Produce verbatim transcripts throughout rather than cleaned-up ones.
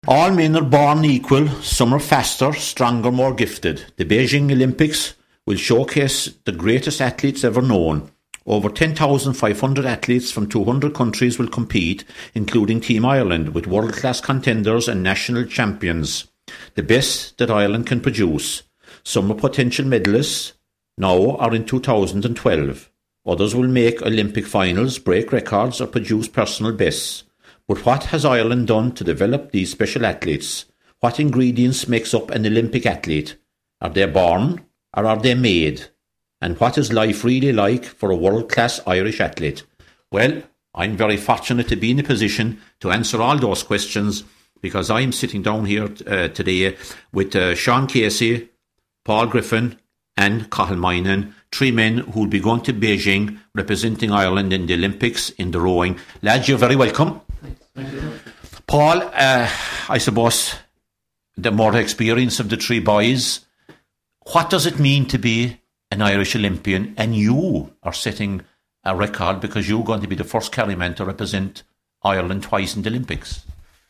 All men are born equal, some are faster, stronger, more gifted. The Beijing Olympics will showcase the greatest athletes ever known. Over ten thousand five hundred athletes from two hundred countries will compete, including Team Ireland, with world-class contenders and national champions. The best that Ireland can produce. Some are potential medalists now are in two thousand twelve. Others will make Olympic finals, break records or produce personal bests. But what has Ireland done to develop these special athletes? What ingredients makes up an Olympic athlete? Are they born or are they made? And what is life really like for a world-class Irish athlete? Well, I'm very fortunate to be in a position to answer all those questions because I'm sitting down here uh, today with uh, Sean Casey, Paul Griffin and Cathal Moynihan, three men who will be going to Beijing representing Ireland in the Olympics in the rowing. Lads, you're very welcome. Thank you. Paul, uh, I suppose the more experience of the three boys, what does it mean to be an Irish Olympian? And you are setting a record because you're going to be the first Kerryman to represent Ireland twice in the Olympics.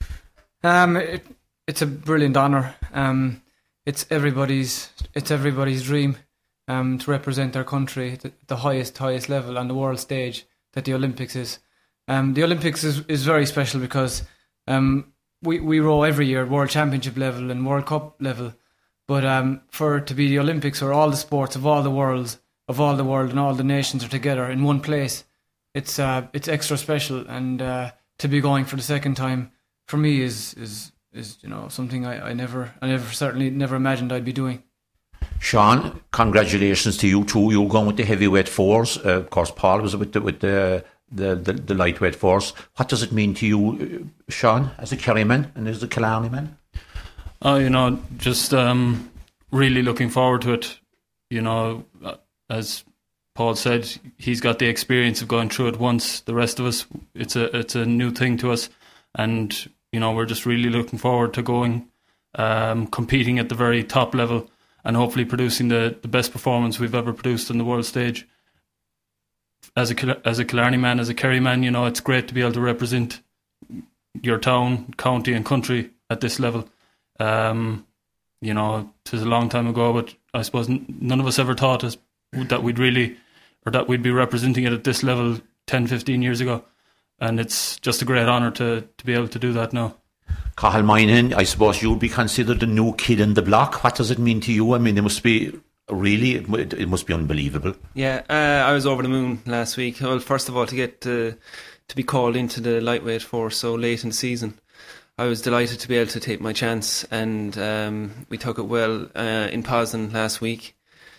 Um, it, it's a brilliant honour. Um, it's everybody's it's everybody's dream um, to represent their country at the, the highest highest level on the world stage that the Olympics is. Um, the Olympics is, is very special because um, we, we row every year at World Championship level and World Cup level. But um, for it to be the Olympics where all the sports of all the worlds, of all the world and all the nations are together in one place, it's uh, it's extra special. And uh, to be going for the second time for me is is, is you know something I, I never I never certainly never imagined I'd be doing. Sean, congratulations to you too. You're going with the heavyweight fours. Uh, of course, Paul was with the with the the, the the lightweight fours. What does it mean to you, Sean, as a Kerryman and as a Killarney man? Oh, you know, just um, really looking forward to it. You know, as Paul said, he's got the experience of going through it once. The rest of us, it's a it's a new thing to us, and you know, we're just really looking forward to going, um, competing at the very top level, and hopefully producing the, the best performance we've ever produced on the world stage. As a as a Killarney man, as a Kerry man, you know, it's great to be able to represent your town, county, and country at this level. Um, you know, it was a long time ago, but I suppose none of us ever thought us that we'd really, or that we'd be representing it at this level ten, fifteen years ago. And it's just a great honour to, to be able to do that now. Cathal Moynihan, I suppose you'd be considered the new kid in the block. What does it mean to you? I mean, it must be really, it, it must be unbelievable. Yeah, uh, I was over the moon last week. Well, first of all, to get to, to be called into the lightweight force so late in the season. I was delighted to be able to take my chance, and um, we took it well uh, in Poznan last week.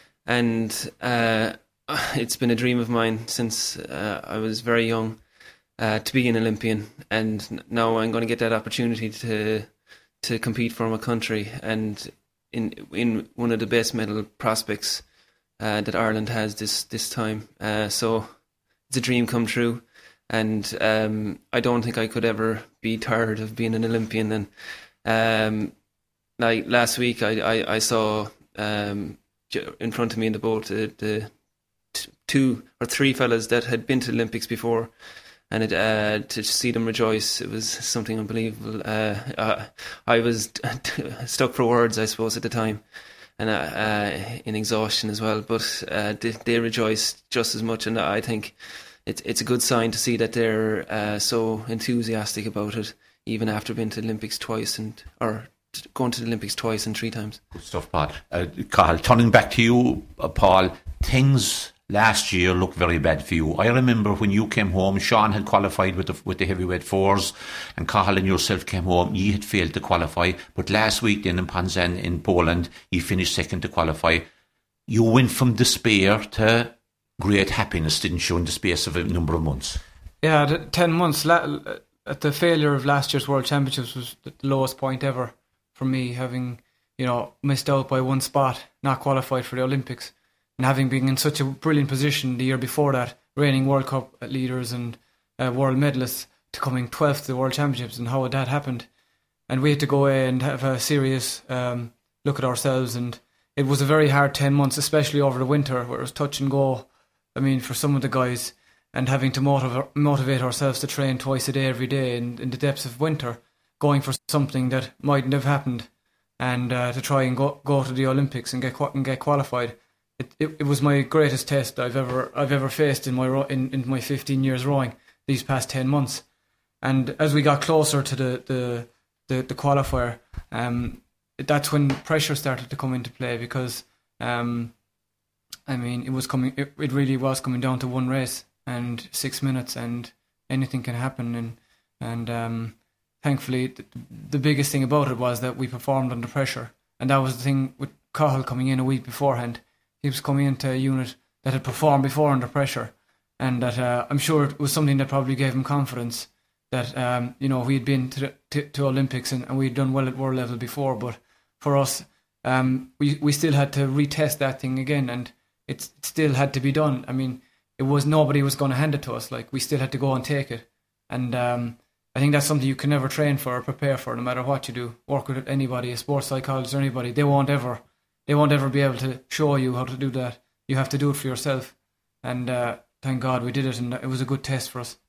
And uh, it's been a dream of mine since uh, I was very young uh, to be an Olympian, and now I'm going to get that opportunity to to compete for my country and in in one of the best medal prospects uh, that Ireland has this this time. Uh, so it's a dream come true. And um, I don't think I could ever be tired of being an Olympian. And um, like last week, I, I, I saw um, in front of me in the boat the, the t- two or three fellas that had been to the Olympics before, and it, uh, to see them rejoice, it was something unbelievable. Uh, I, I was stuck for words, I suppose, at the time, and uh, uh, in exhaustion as well. But uh, they, they rejoiced just as much, and I think It's it's a good sign to see that they're uh, so enthusiastic about it, even after being to the Olympics twice and or t- going to the Olympics twice and three times. Good stuff, Paul. Uh, Carl, turning back to you, uh, Paul, things last year looked very bad for you. I remember when you came home, Sean had qualified with the, with the heavyweight fours, and Cathal and yourself came home. You had failed to qualify, but last week then in Poznan in Poland, you finished second to qualify. You went from despair to great happiness, didn't you, in the space of a number of months? Yeah, the ten months la- at the failure of last year's World Championships was the lowest point ever for me, having, you know, missed out by one spot, not qualified for the Olympics, and having been in such a brilliant position the year before that, reigning World Cup leaders and uh, world medalists, to coming twelfth to the World Championships, and how had that happened? And we had to go away and have a serious um, look at ourselves, and it was a very hard ten months, especially over the winter, where it was touch and go. I mean, for some of the guys, and having to motiv- motivate ourselves to train twice a day, every day, in, in the depths of winter, going for something that mightn't have happened, and uh, to try and go go to the Olympics and get and get qualified. It, it it was my greatest test I've ever I've ever faced in my ro- in, in my fifteen years rowing these past ten months. And as we got closer to the the the, the qualifier, um, that's when pressure started to come into play, because um, I mean it was coming it, it really was coming down to one race and six minutes, and anything can happen. And and um, thankfully, the, the biggest thing about it was that we performed under pressure, and that was the thing with Cahill coming in a week beforehand. He was coming into a unit that had performed before under pressure, and that uh, I'm sure it was something that probably gave him confidence that um, you know we had been to, the, to to Olympics and, and we had done well at world level before, but for us, um, we we still had to retest that thing again, and it still had to be done. I mean, it was nobody was going to hand it to us. Like, we still had to go and take it, and um, I think that's something you can never train for or prepare for, no matter what you do. Work with anybody, a sports psychologist or anybody, they won't ever. They won't ever be able to show you how to do that. You have to do it for yourself. And uh, thank God we did it, and it was a good test for us.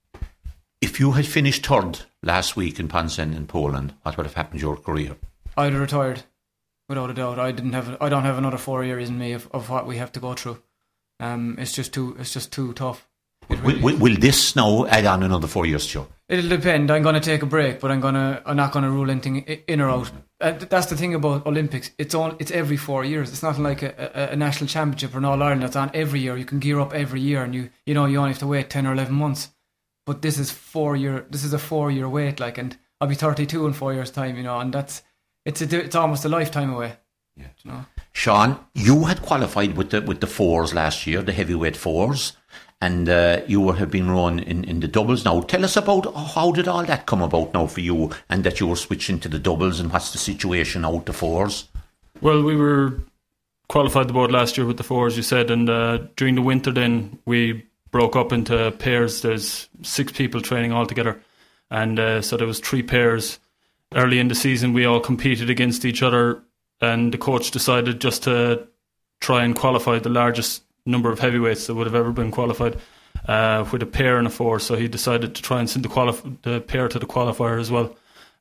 If you had finished third last week in Poznań in Poland, what would have happened to your career? I'd have retired, without a doubt. I didn't have. I don't have another four years in me of, of what we have to go through. Um, it's just too. It's just too tough. Really will, will, will this now add on another four years to you? It'll depend. I'm going to take a break, but I'm going to. I'm not going to rule anything in or out. Uh, that's the thing about Olympics. It's all. It's every four years. It's not like a, a, a national championship or an All Ireland that's on every year. You can gear up every year, and you you know you only have to wait ten or eleven months. But this is four year. This is a four year wait. Like, and I'll be thirty-two in four years' time. You know, and that's it's a, it's almost a lifetime away. Yeah. You know? Sean, you had qualified with the with the fours last year, the heavyweight fours, and uh, you have been rowing in, in the doubles now. Tell us about how did all that come about now for you, and that you were switching to the doubles, and what's the situation out the fours? Well, we were qualified the boat last year with the fours, you said, and uh, during the winter then we broke up into pairs. There's six people training all together, and uh, so there was three pairs. Early in the season we all competed against each other, and the coach decided just to try and qualify the largest number of heavyweights that would have ever been qualified uh, with a pair and a four. So he decided to try and send the, qualif- the pair to the qualifier as well.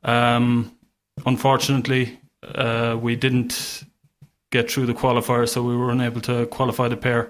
Um, unfortunately, uh, we didn't get through the qualifier, so we were unable to qualify the pair.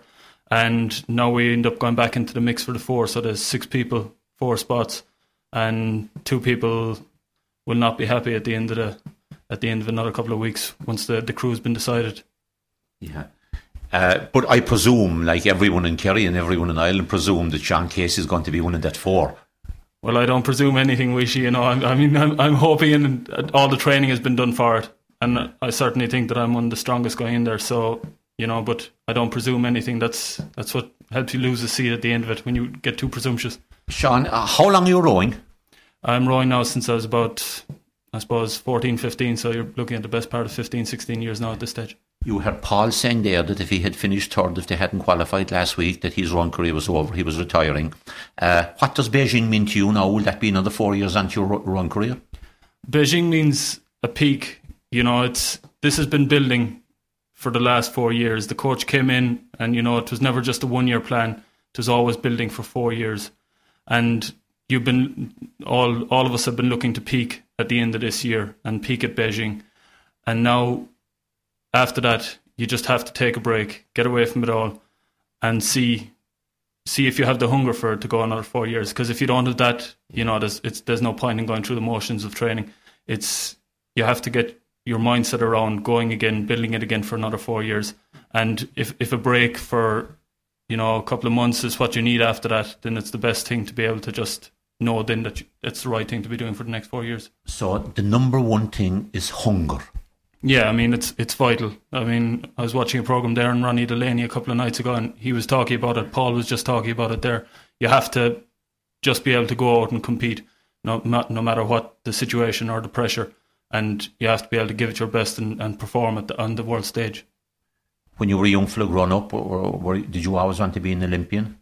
And now we end up going back into the mix for the four. So there's six people, four spots, and two people will not be happy at the end of the at the end of another couple of weeks once the, the crew's been decided. Yeah. Uh, but I presume, like everyone in Kerry and everyone in Ireland, presume that Sean Casey is going to be one of that four. Well, I don't presume anything, Wishy. You know, I, I mean, I'm, I'm hoping, and all the training has been done for it, and I certainly think that I'm one of the strongest guy in there. So, you know, but I don't presume anything. That's that's what helps you lose the seat at the end of it when you get too presumptuous. Sean, uh, how long are you rowing? I'm rowing now since I was about, I suppose, fourteen, fifteen, so you're looking at the best part of fifteen, sixteen years now at this stage. You heard Paul saying there that if he had finished third, if they hadn't qualified last week, that his run career was over, he was retiring. Uh, what does Beijing mean to you now? Will that be another four years onto your run career? Beijing means a peak. You know, it's this has been building for the last four years. The coach came in and, you know, it was never just a one-year plan. It was always building for four years. And you've been, all all of us have been looking to peak at the end of this year and peak at Beijing. And now, after that, you just have to take a break, get away from it all, and see see if you have the hunger for it to go another four years. Because if you don't have that, you know, there's it's there's no point in going through the motions of training. It's you have to get your mindset around going again, building it again for another four years. And if if a break for, you know, a couple of months is what you need after that, then it's the best thing to be able to just know then that it's the right thing to be doing for the next four years. So the number one thing is hunger. Yeah, I mean, it's it's vital. I mean, I was watching a programme there on Ronnie Delaney a couple of nights ago, and he was talking about it. Paul was just talking about it there. You have to just be able to go out and compete, no, no matter what the situation or the pressure, and you have to be able to give it your best and, and perform at the, on the world stage. When you were a young fella growing up, or, or, did you always want to be an Olympian?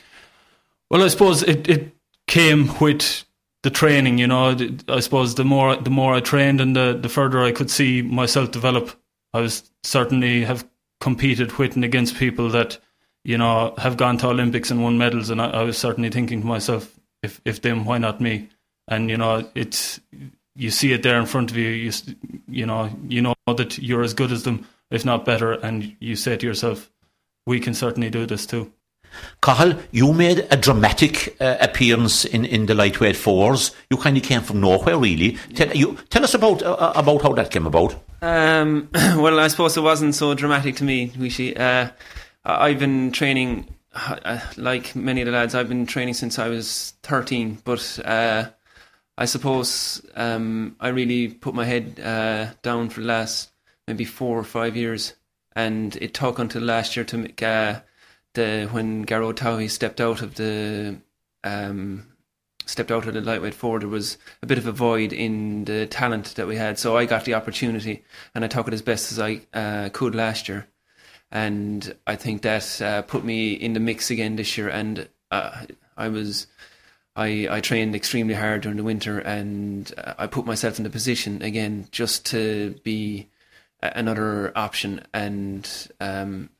Well, I suppose it, it came with the training, you know. I suppose the more the more I trained and the, the further I could see myself develop, I was certainly have competed with and against people that, you know, have gone to Olympics and won medals, and I, I was certainly thinking to myself, if if them, why not me? And, you know, it's you see it there in front of you. You s- you know you know that you're as good as them, if not better, and you say to yourself, we can certainly do this too. Cathal, you made a dramatic uh, appearance in, in the lightweight fours. You kind of came from nowhere, really. Tell, you, tell us about uh, about how that came about. Um, well, I suppose it wasn't so dramatic to me, Wishi. Uh, I've been training, uh, like many of the lads, I've been training since I was thirteen, but uh, I suppose um, I really put my head uh, down for the last maybe four or five years, and it took until last year to make... Uh, The, when Garrod Towey stepped out of the um, stepped out of the lightweight four, there was a bit of a void in the talent that we had. So I got the opportunity, and I took it as best as I uh, could last year. And I think that uh, put me in the mix again this year. And uh, I was I I trained extremely hard during the winter, and uh, I put myself in the position again just to be a- another option. And um,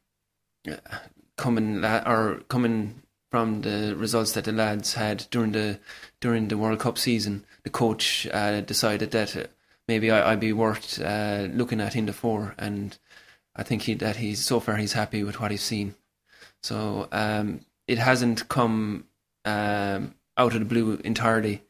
coming la- or coming from the results that the lads had during the during the World Cup season, the coach uh, decided that uh, maybe I, I'd be worth uh, looking at in the four, and I think he, that he's so far he's happy with what he's seen. So um, it hasn't come um, out of the blue entirely.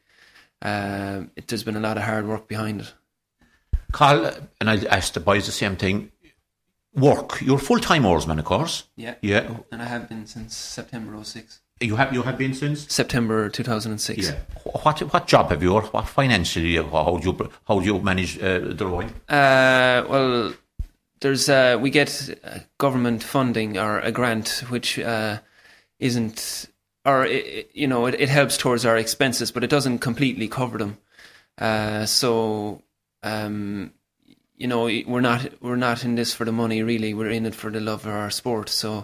Uh, it, there's been a lot of hard work behind it. Carl, and I asked the boys the same thing. Work. You're a full-time oarsman, of course. Yeah. Yeah. And I have been since September oh six. You have you have been since September two thousand six. Yeah. What what job have you? Or what financially? How do you how do you manage uh, the rowing? Uh, well, there's uh, we get uh, government funding or a grant, which uh, isn't, or it, you know, it, it helps towards our expenses, but it doesn't completely cover them. Uh, so. Um, You know, we're not we're not in this for the money, really. We're in it for the love of our sport. So,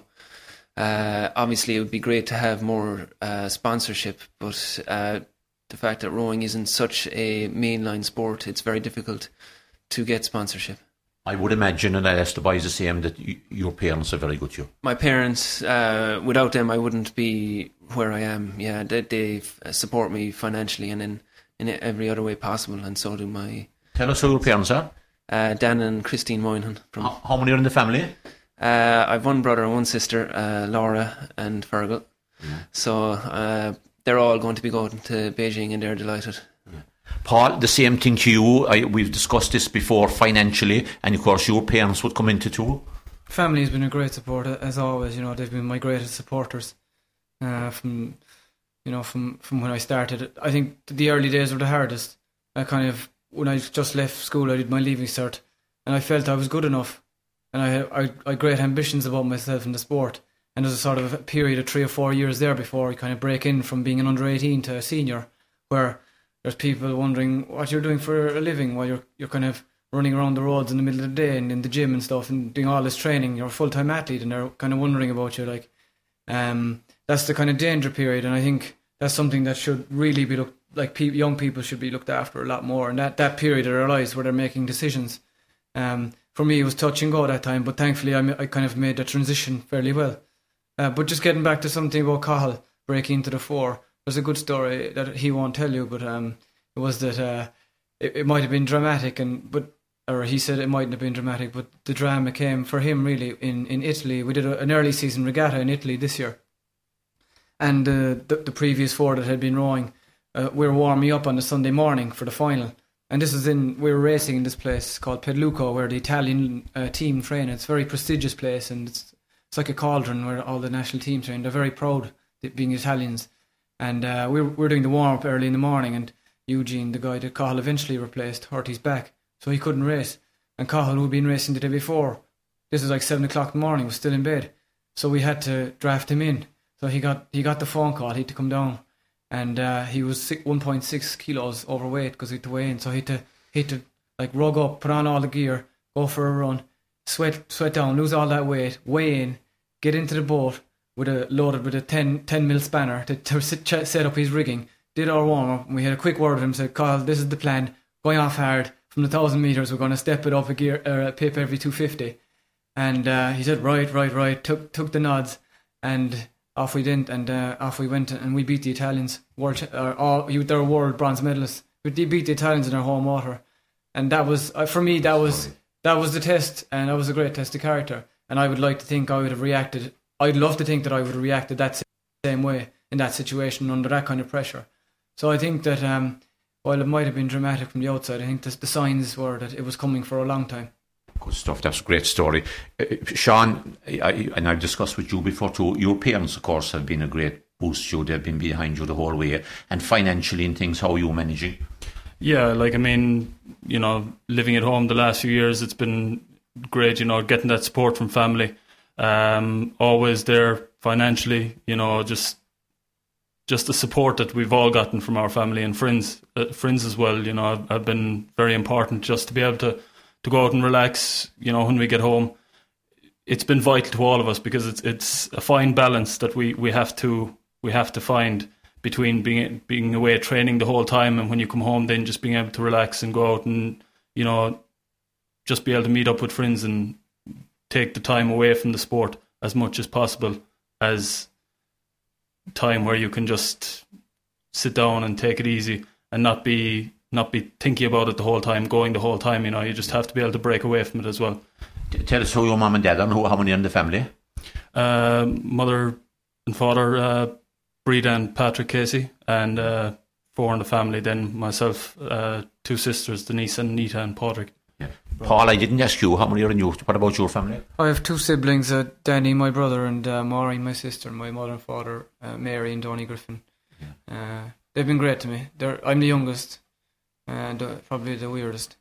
uh, obviously, it would be great to have more uh, sponsorship. But uh, the fact that rowing isn't such a mainline sport, it's very difficult to get sponsorship. I would imagine, and I asked the boys the same, that you, your parents are very good to you. My parents, uh, without them, I wouldn't be where I am. Yeah, they, they support me financially and in, in every other way possible, and so do my... Tell us who your parents are. Uh, Dan and Christine Moynihan. From, how, how many are in the family? Uh, I've one brother and one sister, uh, Laura and Fergal. Yeah. So uh, they're all going to be going to Beijing, and they're delighted. Yeah. Paul, the same thing to you. I, we've discussed this before financially, and of course your parents would come into too. Family has been a great support as always. You know, they've been my greatest supporters uh, from you know from, from when I started. I think the early days were the hardest. I kind of when I just left school, I did my leaving cert, and I felt I was good enough, and I had, I, I had great ambitions about myself in the sport. And there's a sort of a period of three or four years there before I kind of break in from being an under eighteen to a senior, where there's people wondering what you're doing for a living while you're you're kind of running around the roads in the middle of the day and in the gym and stuff and doing all this training. You're a full-time athlete, and they're kind of wondering about you. Like, um, that's the kind of danger period, and I think that's something that should really be looked like. Pe- young people should be looked after a lot more, and that, that period of their lives where they're making decisions. Um, for me, it was touch and go that time, but thankfully I, I kind of made the transition fairly well. Uh, but just getting back to something about Cathal breaking into the four, there's a good story that he won't tell you, but um, it was that uh, it, it might have been dramatic, and but or he said it mightn't have been dramatic, but the drama came for him really in, in Italy. We did a, an early season regatta in Italy this year, and uh, the, the previous four that had been rowing, uh, we were warming up on the Sunday morning for the final. And this is in, we were racing in this place called Pedluco, where the Italian uh, team train. It's a very prestigious place, and it's it's like a cauldron where all the national teams train. They're very proud being Italians. And uh, we, were, we were doing the warm-up early in the morning, and Eugene, the guy that Cathal eventually replaced, hurt his back, so he couldn't race. And Cathal, who had been racing the day before, this was like seven o'clock in the morning, was still in bed. So we had to draft him in. So he got he got the phone call, he had to come down. And uh, he was one point six kilos overweight because he had to weigh in. So he had to, he had to like rug up, put on all the gear, go for a run, sweat sweat down, lose all that weight, weigh in, get into the boat with a loaded with a ten, ten mil spanner to, to set, set up his rigging. Did our warm up, and we had a quick word with him. Said, "Carl, this is the plan. Going off hard from the thousand meters. We're going to step it up a gear, uh, a pip every two fifty." And uh, he said, "Right, right, right." Took took the nods, and off we went, and uh, off we went, and we beat the Italians. World, uh, all you, they're world bronze medalists but they beat the Italians in their home water, and that was uh, for me. That was that was the test, and that was a great test of character. And I would like to think I would have reacted. I'd love to think that I would have reacted that same way in that situation under that kind of pressure. So I think that um, while it might have been dramatic from the outside, I think the, the signs were that it was coming for a long time. Good stuff. That's a great story. Uh, Sean, I, and I've discussed with you before too, your parents, of course, have been a great boost to you. They've been behind you the whole way. And financially and things, how are you managing? Yeah, like, I mean, you know, living at home the last few years, it's been great, you know, getting that support from family. Um, always there financially, you know, just just the support that we've all gotten from our family and friends, uh, friends as well, you know, have, have been very important just to be able to, to go out and relax, you know, when we get home. It's been vital to all of us because it's it's a fine balance that we, we have to we have to find between being being away training the whole time and when you come home then just being able to relax and go out and, you know, just be able to meet up with friends and take the time away from the sport as much as possible as time where you can just sit down and take it easy and not be not be thinking about it the whole time, going the whole time, you know. You just have to be able to break away from it as well. Tell us who your mum and dad are and who, how many in the family? Uh, mother and father, uh, Breda and Patrick Casey, and uh, four in the family. Then myself, uh, two sisters, Denise and Nita and Patrick. Yeah. Paul, I didn't ask you, how many are in you? What about your family? I have two siblings, uh, Danny, my brother, and uh, Maureen, my sister, my mother and father, uh, Mary and Donnie Griffin. Yeah. Uh, they've been great to me. They're, I'm the youngest, and uh, probably the weirdest.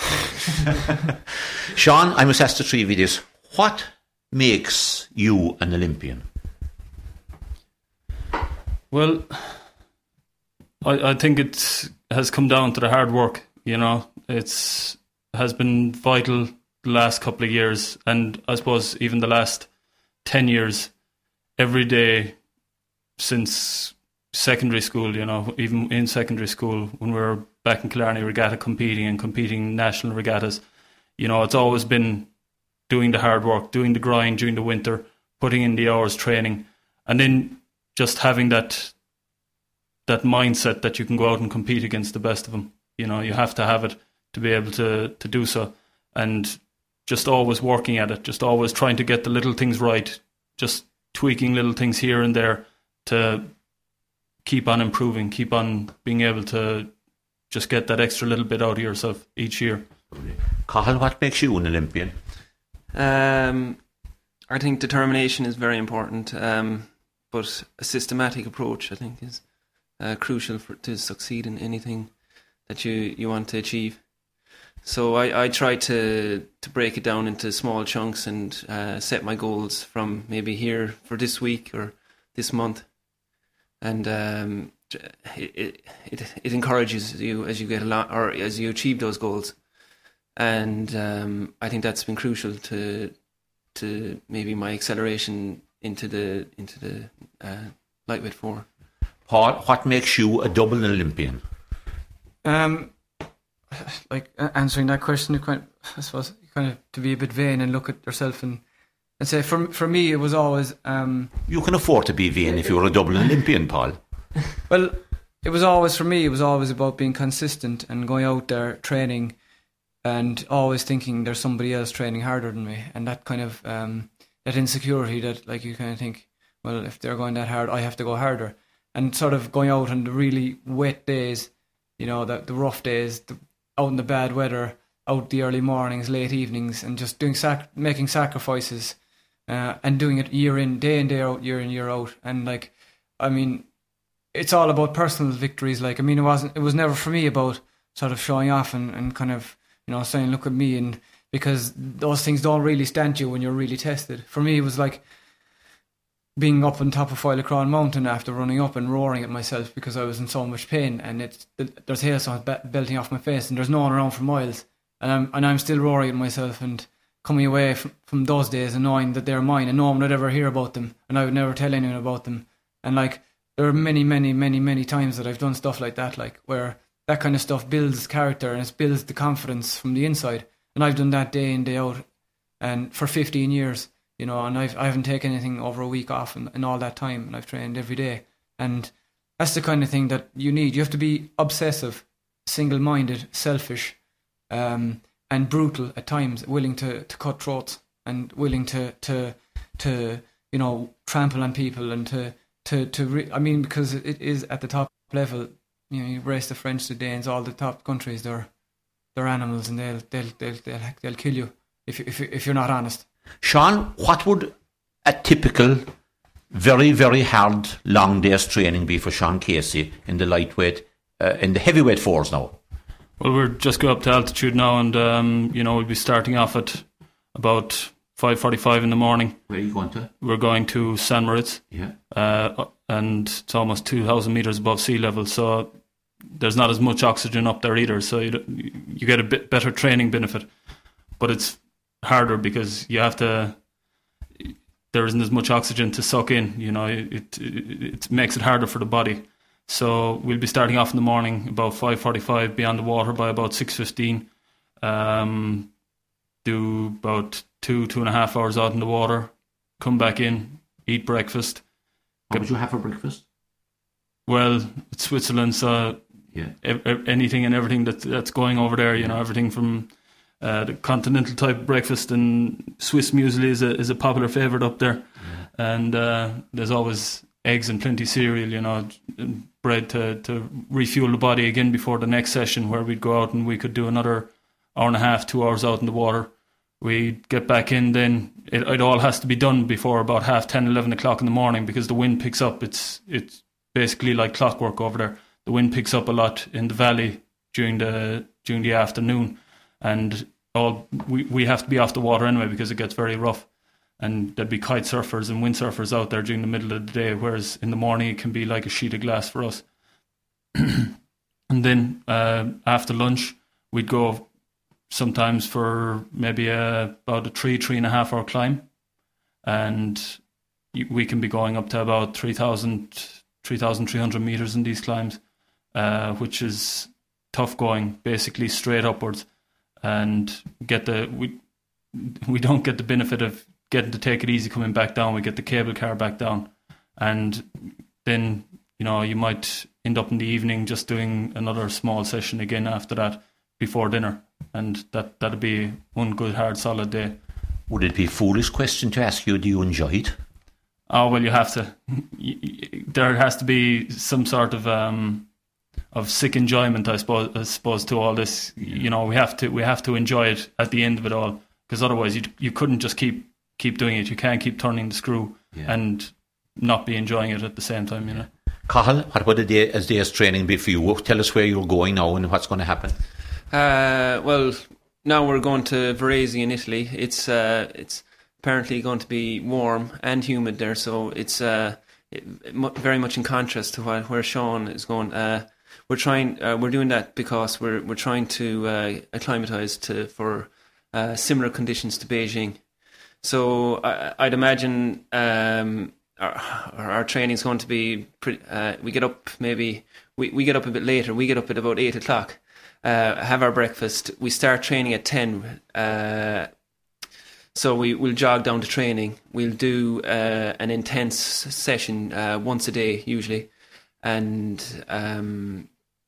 Sean, I must ask the three of you this. What makes you an Olympian? Well, I, I think it has come down to the hard work, you know. It's has been vital the last couple of years, and I suppose even the last ten years, every day since secondary school, you know, even in secondary school when we were back in Killarney Regatta competing and competing national regattas, you know, it's always been doing the hard work, doing the grind during the winter, putting in the hours training, and then just having that that mindset that you can go out and compete against the best of them. You know, you have to have it to be able to, to do so, and just always working at it, just always trying to get the little things right, just tweaking little things here and there to keep on improving, keep on being able to just get that extra little bit out of yourself each year. Cathal, what makes you an Olympian? Um, I think determination is very important, um, but a systematic approach, I think, is uh, crucial for to succeed in anything that you, you want to achieve. So I, I try to, to break it down into small chunks and uh, set my goals from maybe here for this week or this month. And um, it, it it encourages you as you get along, or as you achieve those goals. And um, I think that's been crucial to to maybe my acceleration into the into the uh, lightweight four. Paul, what makes you a double Olympian? Um, like uh, answering that question, you kind of, I suppose, kind of to be a bit vain and look at yourself and, and say, for for me, it was always. Um, you can afford to be vain if you're a double Olympian, Paul. Well, it was always for me. It was always about being consistent and going out there training, and always thinking there's somebody else training harder than me, and that kind of um, that insecurity that like you kind of think, well, if they're going that hard, I have to go harder, and sort of going out on the really wet days. You know, the, the rough days, the, out in the bad weather, out the early mornings, late evenings, and just doing sac- making sacrifices, uh, and doing it year in, day in, day out, year in, year out. And like, I mean, it's all about personal victories. Like, I mean, it wasn't, it was never for me about sort of showing off and, and kind of, you know, saying, look at me, and because those things don't really stand you when you're really tested. For me, it was like being up on top of Foilacrown Mountain after running up and roaring at myself because I was in so much pain, and it's there's hailstones belting off my face, and there's no one around for miles, and I'm and I'm still roaring at myself and coming away from, from those days and knowing that they're mine, and no one would ever hear about them, and I would never tell anyone about them. And like, there are many, many, many, many times that I've done stuff like that, like where that kind of stuff builds character and it builds the confidence from the inside, and I've done that day in, day out, and for fifteen years. You know, and I've, I haven't taken anything over a week off in, in all that time, and I've trained every day. And that's the kind of thing that you need. You have to be obsessive, single-minded, selfish, um, and brutal at times, willing to, to cut throats and willing to to to you know trample on people and to to to. Re- I mean, because it is at the top level. You know, you race the French, the Danes, all the top countries. They're they're animals, and they'll they'll they'll they'll, they'll kill you if you, if you, if you're not honest. Sean, what would a typical, very very hard long day's training be for Sean Casey in the lightweight, uh, in the heavyweight fours now? Well, we're just going up to altitude now, and um, you know we'll be starting off at about five forty-five in the morning. Where are you going to? We're going to San Moritz, yeah, uh, and it's almost two thousand meters above sea level. So there's not as much oxygen up there either. So you you get a bit better training benefit, but it's harder because you have to. There isn't as much oxygen to suck in. You know, it it, it makes it harder for the body. So we'll be starting off in the morning about five forty-five, be on the water by about six fifteen, um, do about two, two and a half hours out in the water, come back in, eat breakfast. What would you have for breakfast? Well, it's Switzerland, so yeah. e- e- anything and everything that, that's going over there, you know, everything from uh, the continental type breakfast, and Swiss muesli is a, is a popular favourite up there. Yeah. And uh, there's always eggs and plenty of cereal, you know, bread to, to refuel the body again before the next session, where we'd go out and we could do another hour and a half, two hours out in the water. We'd get back in, then it, it all has to be done before about half ten, eleven o'clock in the morning, because the wind picks up. It's it's basically like clockwork over there. The wind picks up a lot in the valley during the during the afternoon, and all we, we have to be off the water anyway because it gets very rough. And there'd be kite surfers and windsurfers out there during the middle of the day, whereas in the morning it can be like a sheet of glass for us. And then uh, after lunch, we'd go sometimes for maybe a, about a three, three and a half hour climb. And we can be going up to about three thousand, three thousand three hundred meters in these climbs, uh, which is tough going, basically straight upwards. And get the we we don't get the benefit of getting to take it easy coming back down. We get the cable car back down, and then you know you might end up in the evening just doing another small session again after that before dinner, and that that'd be one good hard solid day. Would it be a foolish question to ask you, do you enjoy it? Oh well, you have to. There has to be some sort of um, of sick enjoyment, I suppose. I suppose to all this, you know, we have to we have to enjoy it at the end of it all, because otherwise you you couldn't just keep. keep doing it. You can't keep turning the screw yeah. and not be enjoying it at the same time, you know. Cathal, what would a day as day's training be for you? Tell us where you're going now and what's going to happen. Uh, well, now we're going to Varese in Italy. It's uh, it's apparently going to be warm and humid there, so it's uh, it, it, very much in contrast to what, where Sean is going. Uh, we're trying, uh, we're doing that because we're we're trying to uh, acclimatise to for uh, similar conditions to Beijing. So I, I'd imagine um, our, our training is going to be pretty, uh, we get up maybe we, we get up a bit later. We get up at about eight o'clock, uh, have our breakfast. We start training at ten. Uh, so we will jog down to training. We'll do uh, an intense session uh, once a day usually, and um,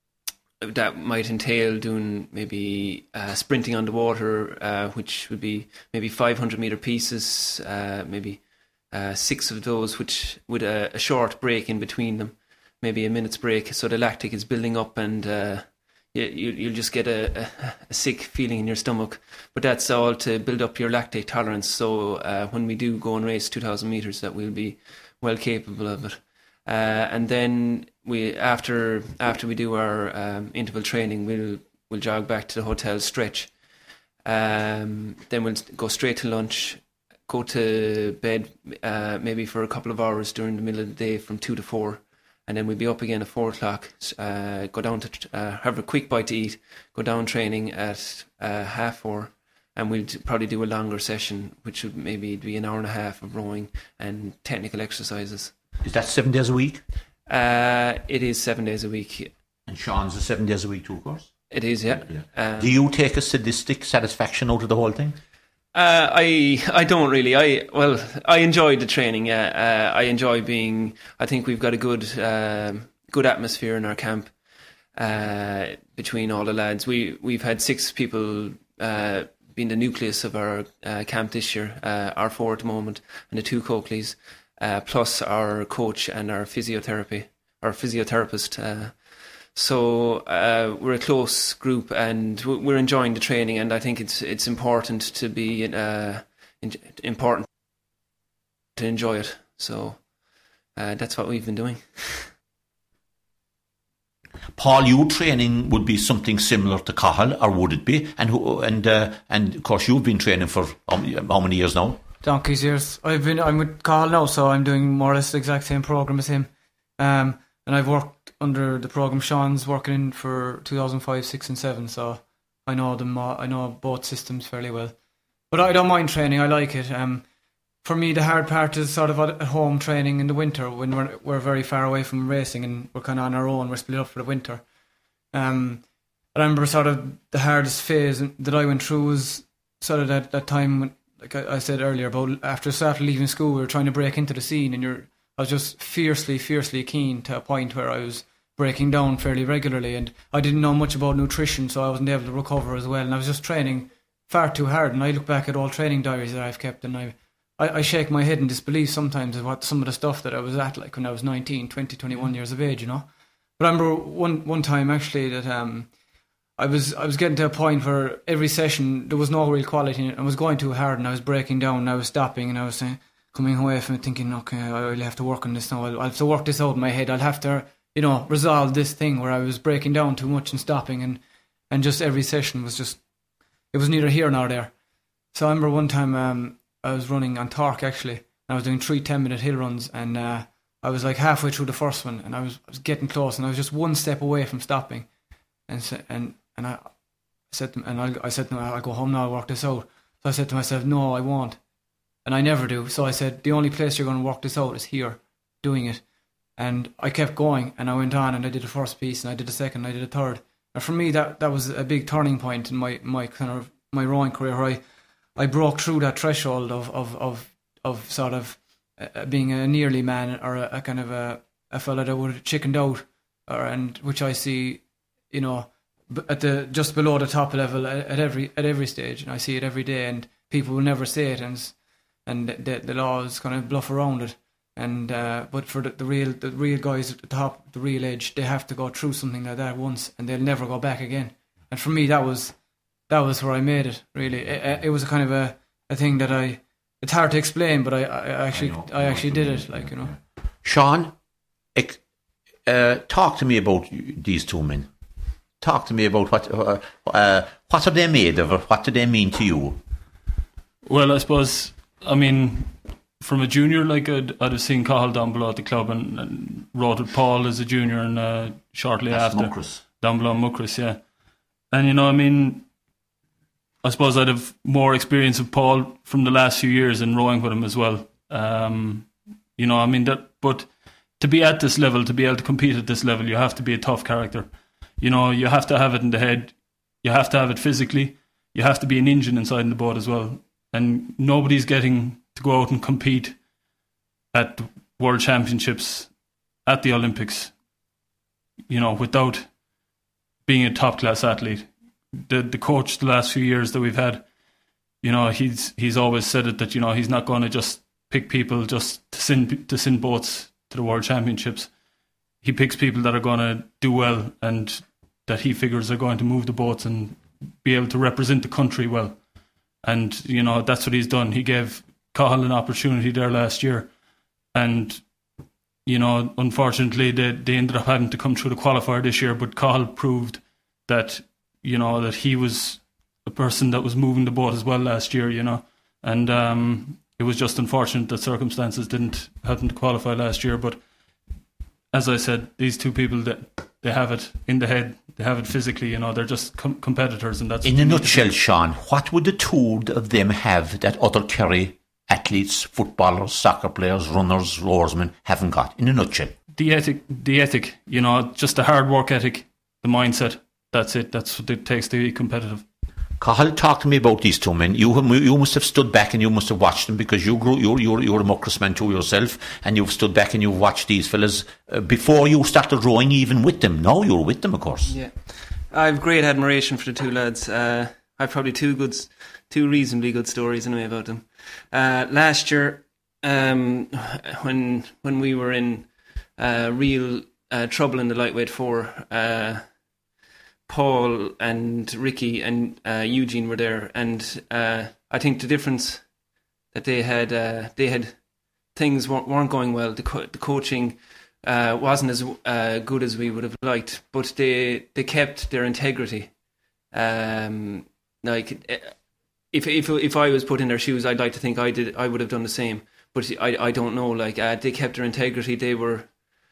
that might entail doing maybe uh, sprinting on the water, uh, which would be maybe five hundred meter pieces, uh, maybe uh, six of those, which with a, a short break in between them, maybe a minute's break. So the lactic is building up, and uh, you, you, you'll just get a, a, a sick feeling in your stomach. But that's all to build up your lactate tolerance. So uh, when we do go and race two thousand meters, that we'll be well capable of it. Uh, and then we after after we do our um, interval training, we'll we'll jog back to the hotel, stretch. Um, then we'll go straight to lunch, go to bed uh, maybe for a couple of hours during the middle of the day from two to four, and then we'll be up again at four o'clock. Uh, go down to uh, have a quick bite to eat. Go down training at uh, half four, and we'll probably do a longer session, which would maybe be an hour and a half of rowing and technical exercises. Is that seven days a week? Uh, it is seven days a week. And Sean's a seven days a week too, of course? It is, yeah. yeah. Um, Do you take a sadistic satisfaction out of the whole thing? Uh, I I don't really. I well, I enjoy the training. Yeah, uh, I enjoy being. I think we've got a good um, good atmosphere in our camp. uh, between all the lads. We, we've had six people uh, being the nucleus of our uh, camp this year, uh, our four at the moment, and the two Coakleys, uh, plus our coach and our physiotherapy, our physiotherapist. Uh, so uh, we're a close group, and we're enjoying the training, and I think it's it's important to be uh, in, important to enjoy it. So uh, that's what we've been doing. Paul, your training would be something similar to Cathal, or would it be? And who, and uh, and of course you've been training for how many years now? Donkey's years. I've been I'm with Cathal now, so I'm doing more or less the exact same program as him. Um, and I've worked under the program Sean's working in for two thousand five, six, and seven. So I know them. I know both systems fairly well. But I don't mind training. I like it. Um, for me, the hard part is sort of at home training in the winter when we're we're very far away from racing and we're kind of on our own. We're split up for the winter. Um, I remember sort of the hardest phase that I went through was sort of that, that time when, like I, I said earlier, about after after leaving school, we were trying to break into the scene, and you're I was just fiercely, fiercely keen to a point where I was breaking down fairly regularly, and I didn't know much about nutrition, so I wasn't able to recover as well, and I was just training far too hard. And I look back at all training diaries that I've kept, and I I, I shake my head in disbelief sometimes at what some of the stuff that I was at, like when I was nineteen, twenty, twenty-one years of age, you know. But I remember one one time actually that um I was I was getting to a point where every session there was no real quality in it. I was going too hard and I was breaking down and I was stopping and I was saying, coming away from it thinking, okay, I'll have to work on this now. I'll, I'll have to work this out in my head. I'll have to, you know, resolve this thing where I was breaking down too much and stopping, and, and just every session was just, it was neither here nor there. So I remember one time um, I was running on Torque actually, and I was doing three ten minute hill runs, and uh, I was like halfway through the first one, and I was, I was getting close, and I was just one step away from stopping, and so, and and I said to, and I, I said to him, I'll go home now, I'll work this out. So I said to myself, no, I won't. And I never do. So I said, the only place you're going to work this out is here, doing it. And I kept going, and I went on, and I did the first piece, and I did the second, and I did the third. And for me, that, that was a big turning point in my, my kind of my rowing career, where I, I broke through that threshold of of of, of sort of uh, being a nearly man, or a, a kind of a, a fella that would have chickened out, or and which I see, you know, at the just below the top level at, at every at every stage, and I see it every day, and people will never say it, and. And the, the laws kind of bluff around it, and uh, but for the, the real the real guys at the top, the real edge, they have to go through something like that once, and they'll never go back again. And for me, that was that was where I made it. Really, it, it was a kind of a, a thing that I. It's hard to explain, but I, I actually I, I actually did it. Like, you know, Sean, uh, talk to me about these two men. Talk to me about what uh, uh, what are they made of, or what do they mean to you? Well, I suppose. I mean, from a junior, like I'd, I'd have seen Cathal down below at the club, and, and rode with Paul as a junior, and uh, shortly That's after Muckross. down below Muckross, yeah. And you know, I mean, I suppose I'd have more experience of Paul from the last few years in rowing with him as well. Um, you know, I mean that, but to be at this level, to be able to compete at this level, you have to be a tough character. You know, you have to have it in the head, you have to have it physically, you have to be an engine inside in the boat as well. And nobody's getting to go out and compete at the World Championships, at the Olympics, you know, without being a top-class athlete. The the coach the last few years that we've had, you know, he's he's always said it that, you know, he's not going to just pick people just to send to send boats to the World Championships. He picks people that are going to do well and that he figures are going to move the boats and be able to represent the country well. And, you know, that's what he's done. He gave Cathal an opportunity there last year. And, you know, unfortunately, they, they ended up having to come through the qualifier this year. But Cathal proved that, you know, that he was a person that was moving the boat as well last year, you know. And um, it was just unfortunate that circumstances didn't help him to qualify last year. But as I said, these two people, that they have it in the head, they have it physically, you know, they're just com- competitors, and that's in a nutshell. Sean, what would the two of them have that other Kerry athletes, footballers, soccer players, runners, oarsmen haven't got? In a nutshell, the ethic, the ethic, you know, just the hard work ethic, the mindset. That's it. That's what it takes to be competitive. Cahill, talk to me about these two men. You you must have stood back and you must have watched them, because you grew, you're, you're, you're a Muckross man too yourself, and you've stood back and you've watched these fellas uh, before you started rowing even with them. Now you're with them, of course. Yeah, I have great admiration for the two lads. Uh, I've probably two good, two reasonably good stories anyway about them. Uh, last year, um, when when we were in uh, real uh, trouble in the lightweight four, uh, Paul and Ricky and uh, Eugene were there, and uh, I think the difference that they had, uh, they had things weren't, weren't going well. The, co- the coaching uh, wasn't as uh, good as we would have liked, but they they kept their integrity. Um, like if if if I was put in their shoes, I'd like to think I did. I would have done the same, but I I don't know. Like uh, they kept their integrity. They were.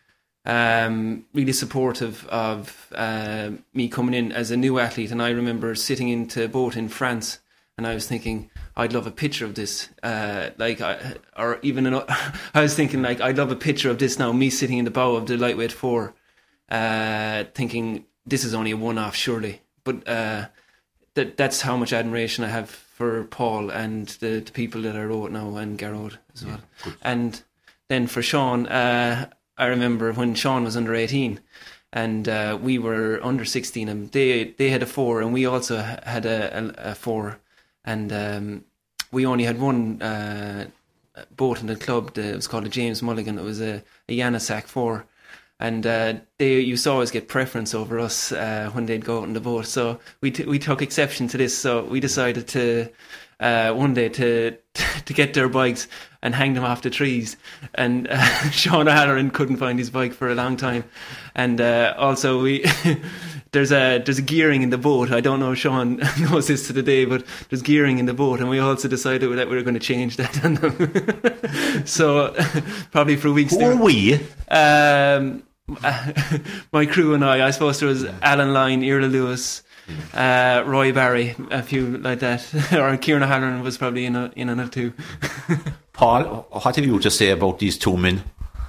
Um, really supportive of uh, me coming in as a new athlete, and I remember sitting into a boat in France, and I was thinking I'd love a picture of this. Uh, like, I, or even an, I was thinking like I'd love a picture of this now. Me sitting in the bow of the lightweight four, uh, thinking this is only a one-off, surely. But uh, that that's how much admiration I have for Paul and the, the people that I wrote now, and Garrod as well. Yeah, and then for Sean. Uh, I remember when Sean was under eighteen, and uh, we were under sixteen, and they they had a four, and we also had a, a, a four, and um, we only had one uh, boat in the club. The, it was called a James Mulligan. It was a, a Yanasak four, and uh, they used to always get preference over us uh, when they'd go out on the boat. So we t- we took exception to this. So we decided to uh, one day to to get their bikes and hang them off the trees. And uh, Sean O'Halloran couldn't find his bike for a long time. And uh, also we there's a there's a gearing in the boat. I don't know if Sean knows this to the day, but there's gearing in the boat, and we also decided that we were going to change that on them. So probably for weeks. Who are we? Um, my crew and I. I suppose there was Alan Lyne, Irla Lewis, uh, Roy Barry, a few like that, or Kieran O'Halloran was probably in a, in on it too. Paul, what have you to say about these two men?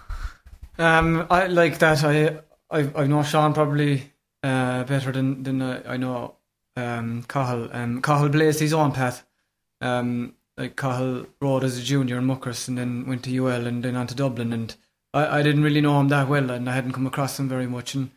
Um, I like that. I I, I know Sean probably uh, better than than I, I know um, Cahill. Um, Cahill blazed his own path. Um, like Cahill rode as a junior in Muckross, and then went to U L, and then on to Dublin. And I, I didn't really know him that well, and I hadn't come across him very much. And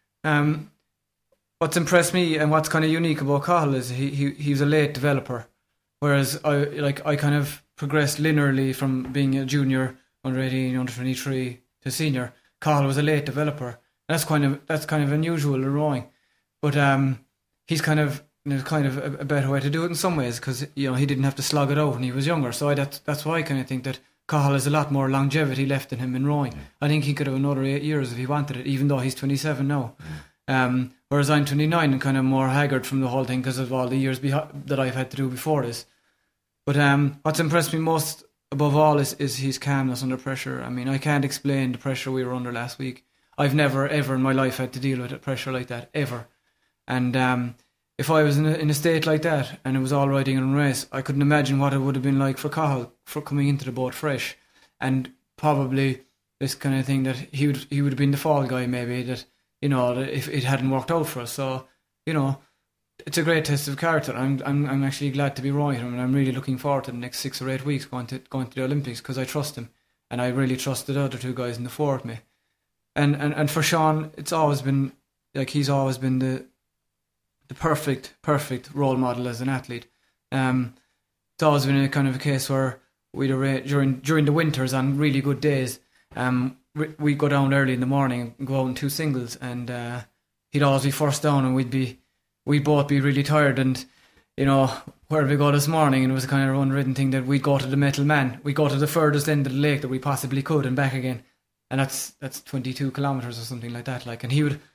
um, what's impressed me and what's kind of unique about Cahill is he he he was a late developer, whereas I like I kind of progressed linearly from being a junior, under eighteen, under twenty-three to senior. Cahill was a late developer. That's kind of that's kind of unusual in rowing, but um, he's kind of there's kind of a, a better way to do it in some ways, because you know he didn't have to slog it out when he was younger. So I, that's that's why I kind of think that Cahill has a lot more longevity left in him in rowing. Yeah. I think he could have another eight years if he wanted it, even though he's twenty-seven now. Yeah. Um, whereas I'm twenty-nine and kind of more haggard from the whole thing because of all the years behi- that I've had to do before this. But um, what's impressed me most above all is, is his calmness under pressure. I mean, I can't explain the pressure we were under last week. I've never, ever in my life had to deal with a pressure like that, ever. And um, if I was in a, in a state like that and it was all riding and race, I couldn't imagine what it would have been like for Cahill for coming into the boat fresh. And probably this kind of thing that he would he would have been the fall guy maybe, that, you know, that if it hadn't worked out for us. So, you know, it's a great test of character. I'm I'm I'm actually glad to be rowing him, and I'm really looking forward to the next six or eight weeks going to going to the Olympics, because I trust him, and I really trust the other two guys in the four with me. And and and for Sean, it's always been like he's always been the the perfect perfect role model as an athlete. Um, it's always been a kind of a case where we'd arrange during during the winters on really good days. Um, we we go down early in the morning and go out in two singles, and uh, he'd always be first down, and we'd be. We'd both be really tired, and you know, where did we go this morning? And it was a kind of unwritten thing that we'd go to the Metal Man. We'd go to the furthest end of the lake that we possibly could and back again. And that's that's twenty-two kilometres or something like that. Like, and he would,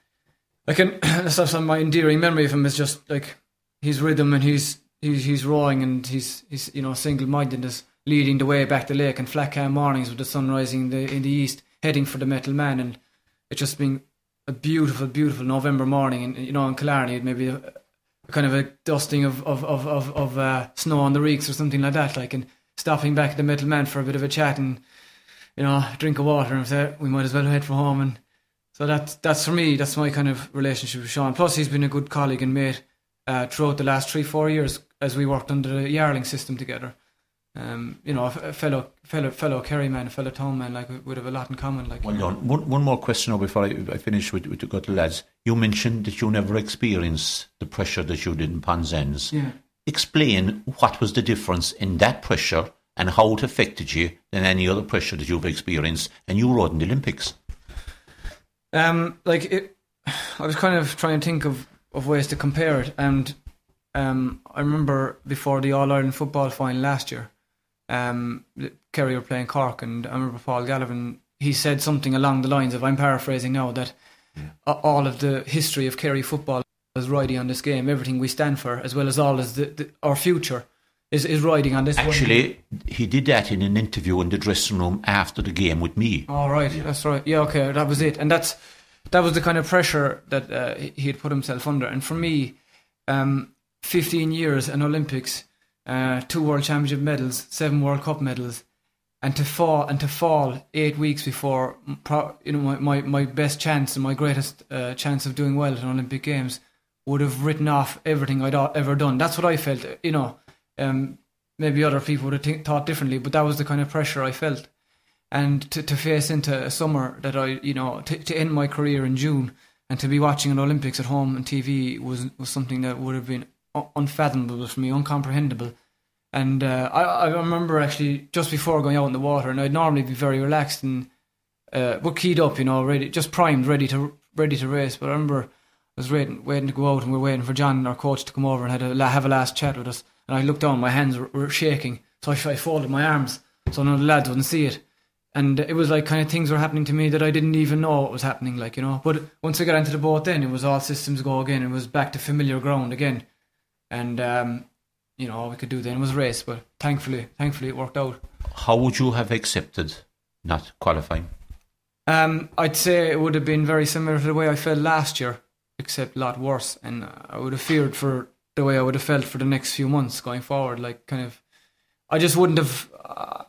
I can, that's some my endearing memory of him is just like his rhythm, and he's he's he's rowing, and he's he's you know single-mindedness leading the way back the lake, and flat calm mornings with the sun rising in the in the east, heading for the Metal Man, and it just being a beautiful, beautiful November morning, and you know, in Killarney, maybe a, a kind of a dusting of of of of, of uh, snow on the reeks or something like that, like, and stopping back at the Metal Man for a bit of a chat and, you know, drink of water, and say we might as well head for home. And so that's that's for me, that's my kind of relationship with Sean. Plus, he's been a good colleague and mate uh, throughout the last three, four years as we worked under the Yarling system together. Um, you know, a fellow fellow fellow Kerry man, a fellow town man, like we would have a lot in common. Like, well done. One, one more question now before I, I finish with, with the good lads. You mentioned that you never experienced the pressure that you did in Penzance. Yeah. Explain what was the difference in that pressure and how it affected you than any other pressure that you've experienced and you rode in the Olympics. Um, like it, I was kind of trying to think of, of ways to compare it, and um, I remember before the All Ireland football final last year. Um, Kerry were playing Cork, and I remember Paul Gallivan, he said something along the lines of, I'm paraphrasing now, that yeah. all of the history of Kerry football is riding on this game. Everything we stand for, as well as all as the, the, our future, is, is riding on this. Actually, one he did that in an interview in the dressing room after the game with me. Oh, right, yeah. That's right. Yeah, okay, that was it. And that's that was the kind of pressure that uh, he had put himself under. And for me, um, fifteen years in Olympics, Uh, two World Championship medals, seven World Cup medals, and to fall and to fall eight weeks before, you know, my, my, my best chance and my greatest uh, chance of doing well at an Olympic Games would have written off everything I'd ever done. That's what I felt. You know, um, maybe other people would have th- thought differently, but that was the kind of pressure I felt. And to, to face into a summer that I, you know, to, to end my career in June and to be watching an Olympics at home on T V was was something that would have been unfathomable for me, uncomprehendable. And uh, I, I remember actually just before going out in the water, and I'd normally be very relaxed and uh, we're keyed up, you know, ready, just primed, ready to ready to race. But I remember I was waiting, waiting to go out, and we were waiting for John, our coach, to come over and had a, have a last chat with us. And I looked down, my hands were, were shaking, so I, I folded my arms so none of the lads wouldn't see it. And it was like kind of things were happening to me that I didn't even know what was happening, like, you know. But once I got into the boat, then it was all systems go again. It was back to familiar ground again. And, um, you know, all we could do then was race, but thankfully, thankfully it worked out. How would you have accepted not qualifying? Um, I'd say it would have been very similar to the way I felt last year, except a lot worse. And I would have feared for the way I would have felt for the next few months going forward. Like, kind of, I just wouldn't have. Uh,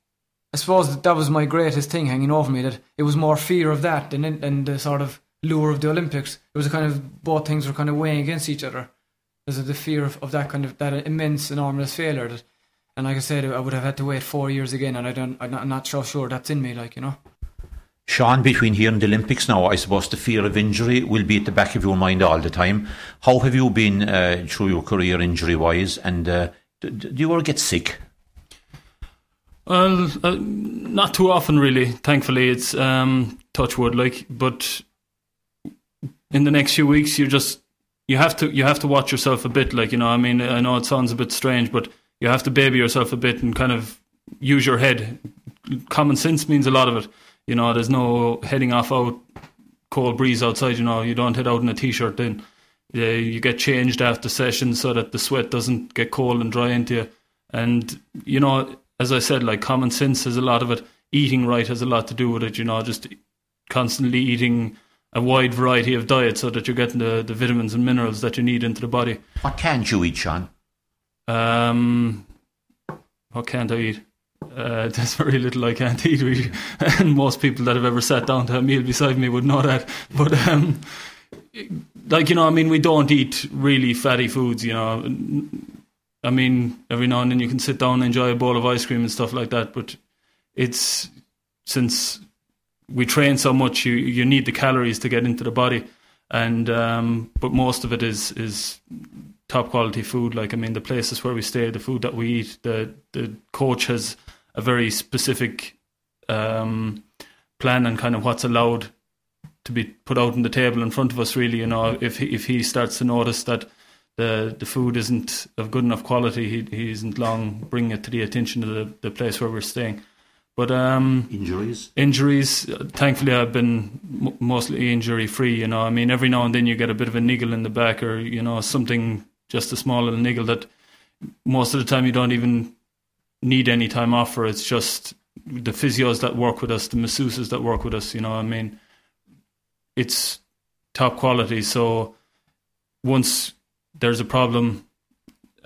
I suppose that, that was my greatest thing hanging over me. That it was more fear of that than than the sort of lure of the Olympics. It was a kind of both things were kind of weighing against each other. There's the fear of, of that kind of that immense, enormous failure. That, and like I said, I would have had to wait four years again, and I don't. I'm not, I'm not so sure that's in me. Like, you know. Sean, between here and the Olympics now, I suppose the fear of injury will be at the back of your mind all the time. How have you been uh, through your career injury-wise, and uh, do, do you ever get sick? Well, uh, not too often, really. Thankfully, it's um, touch wood, like. But in the next few weeks, you just you have to you have to watch yourself a bit, like, you know. I mean, I know it sounds a bit strange, but you have to baby yourself a bit and kind of use your head. Common sense means a lot of it. You know, there's no heading off out, cold breeze outside. You know, you don't head out in a t-shirt. Then uh, you get changed after sessions so that the sweat doesn't get cold and dry into you. And you know, as I said, like, common sense has a lot of it. Eating right has a lot to do with it. You know, just constantly eating a wide variety of diets so that you're getting the, the vitamins and minerals that you need into the body. What can't you eat, Sean? Um, what can't I eat? Uh, there's very little I can't eat, really. And most people that have ever sat down to a meal beside me would know that. But um, like, you know, I mean, we don't eat really fatty foods, you know. I mean, every now and then you can sit down and enjoy a bowl of ice cream and stuff like that, but it's, since we train so much, you you need the calories to get into the body, and um, but most of it is is top quality food. Like, I mean, the places where we stay, the food that we eat, the the coach has a very specific um, plan and kind of what's allowed to be put out on the table in front of us, really. You know, if he, if he starts to notice that the the food isn't of good enough quality, he he isn't long bringing it to the attention of the, the place where we're staying. But um, injuries, injuries. Thankfully, I've been m- mostly injury free. You know, I mean, every now and then you get a bit of a niggle in the back, or, you know, something, just a small little niggle that most of the time you don't even need any time off for. It's just the physios that work with us, the masseuses that work with us. You know, I mean, it's top quality. So once there's a problem,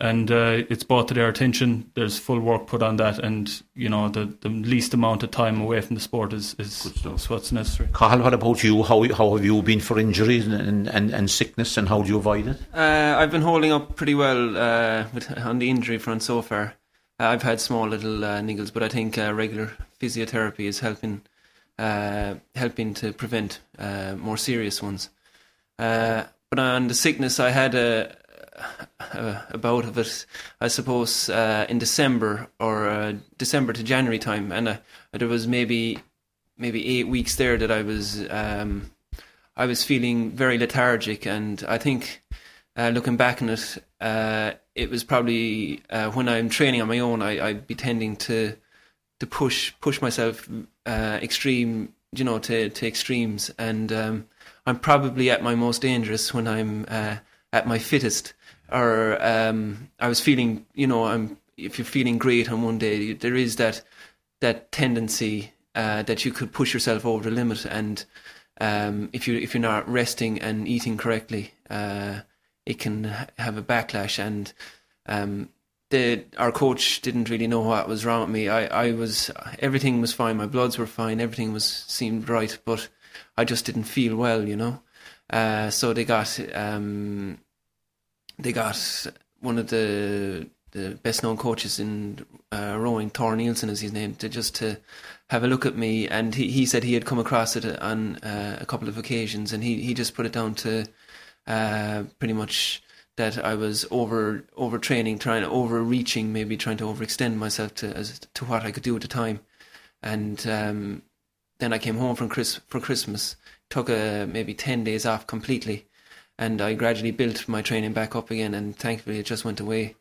and uh, it's brought to their attention. There's full work put on that, and you know the, the least amount of time away from the sport is, is, is what's necessary. Carl, what about you? How how have you been for injuries and, and, and sickness, and how do you avoid it? Uh, I've been holding up pretty well uh, with, on the injury front so far. Uh, I've had small little uh, niggles, but I think uh, regular physiotherapy is helping uh, helping to prevent uh, more serious ones. Uh, but on the sickness, I had a, a, a bout of it, I suppose, uh, in December or uh, December to January time, and uh, there was maybe maybe eight weeks there that I was um, I was feeling very lethargic, and I think uh, looking back on it, uh, it was probably uh, when I'm training on my own, I, I'd be tending to to push push myself uh, extreme, you know, to to extremes, and um, I'm probably at my most dangerous when I'm uh, at my fittest. Or um, I was feeling, you know, I'm if you're feeling great on one day, there is that that tendency uh, that you could push yourself over the limit, and um, if you if you're not resting and eating correctly, uh, it can have a backlash. And um, the our coach didn't really know what was wrong with me. I, I was everything was fine. My bloods were fine. Everything was seemed right, but I just didn't feel well, you know. Uh, so they got um, they got one of the the best known coaches in uh, rowing, Thor Nielsen is his name, to just to have a look at me. And he, he said he had come across it on uh, a couple of occasions, and he, he just put it down to uh, pretty much that I was over overtraining, trying to overreaching, maybe trying to overextend myself to as to what I could do at the time. And um, then I came home from Chris, for Christmas, took a, maybe ten days off completely, and I gradually built my training back up again, and thankfully it just went away.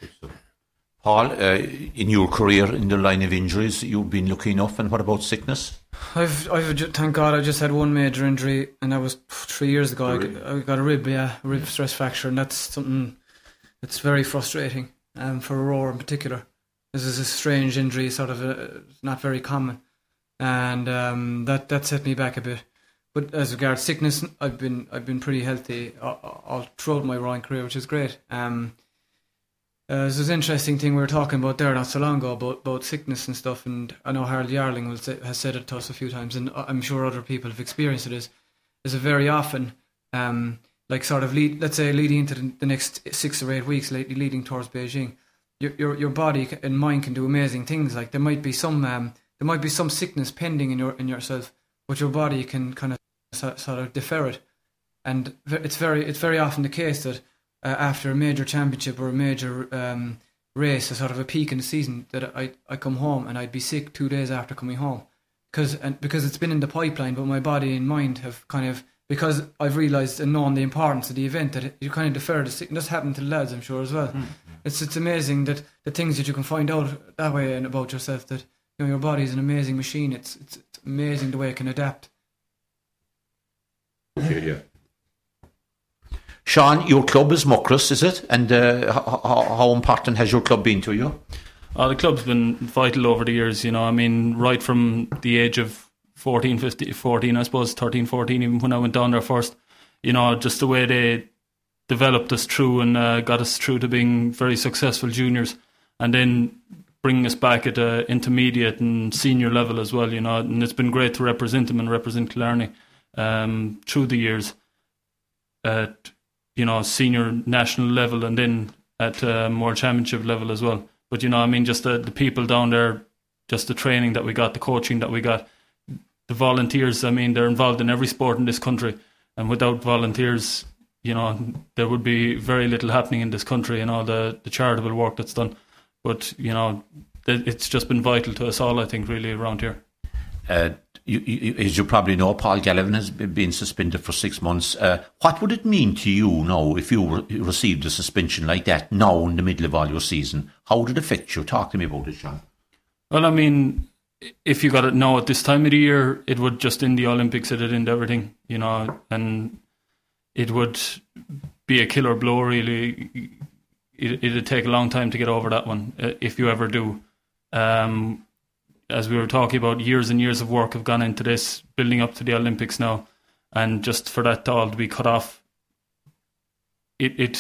Paul, uh, in your career in the line of injuries, you've been lucky enough, and what about sickness? I've, I've thank God I just had one major injury, and that was three years ago. I got, I got a rib, yeah, a rib stress fracture, and that's something that's very frustrating um, for a rower in particular. This is a strange injury, sort of a, not very common, and um, that that set me back a bit. But as regards sickness, I've been I've been pretty healthy all, all throughout my rowing career, which is great. Um, uh, there's this interesting thing we were talking about there not so long ago about, about sickness and stuff, and I know Harold Yarling will say, has said it to us a few times, and I'm sure other people have experienced it. Is is it very often, um, like sort of lead, let's say leading into the, the next six or eight weeks, lately leading towards Beijing, your your your body and mind can do amazing things. Like there might be some um, there might be some sickness pending in your in yourself, but your body can kind of sort of defer it, and it's very it's very often the case that uh, after a major championship or a major um, race, a sort of a peak in the season, that I I come home and I'd be sick two days after coming home, because and because it's been in the pipeline, but my body and mind have kind of, because I've realised and known the importance of the event, that it, you kind of defer the sick. And this happened to the lads, I'm sure, as well. Mm-hmm. It's it's amazing that the things that you can find out that way and about yourself, that you know your body is an amazing machine. It's it's, it's amazing the way it can adapt. Yeah, yeah. Sean, your club is Muckross, is it? And uh, how, how important has your club been to you? Oh, the club's been vital over the years, you know. I mean, right from the age of fourteen, fifteen, fourteen, I suppose, thirteen, fourteen, even when I went down there first, you know, just the way they developed us through and uh, got us through to being very successful juniors, and then bringing us back at the intermediate and senior level as well, you know. And it's been great to represent them and represent Killarney um, through the years at, you know, senior national level, and then at uh, more championship level as well. But, you know, I mean, just the, the people down there, just the training that we got, the coaching that we got, the volunteers, I mean, they're involved in every sport in this country. And without volunteers, you know, there would be very little happening in this country, and all the, the charitable work that's done. But, you know, it's just been vital to us all, I think, really, around here. Uh, you, you, as you probably know, Paul Gallivan has been suspended for six months. Uh, what would it mean to you now if you re- received a suspension like that now in the middle of all your season? How would it affect you? Talk to me about it, Sean. Well, I mean, if you got it now at this time of the year, it would just end the Olympics, it would end everything, you know, and it would be a killer blow, really. It, it'd take a long time to get over that one, if you ever do. Um, as we were talking about, years and years of work have gone into this, building up to the Olympics now, and just for that all to be cut off, it, it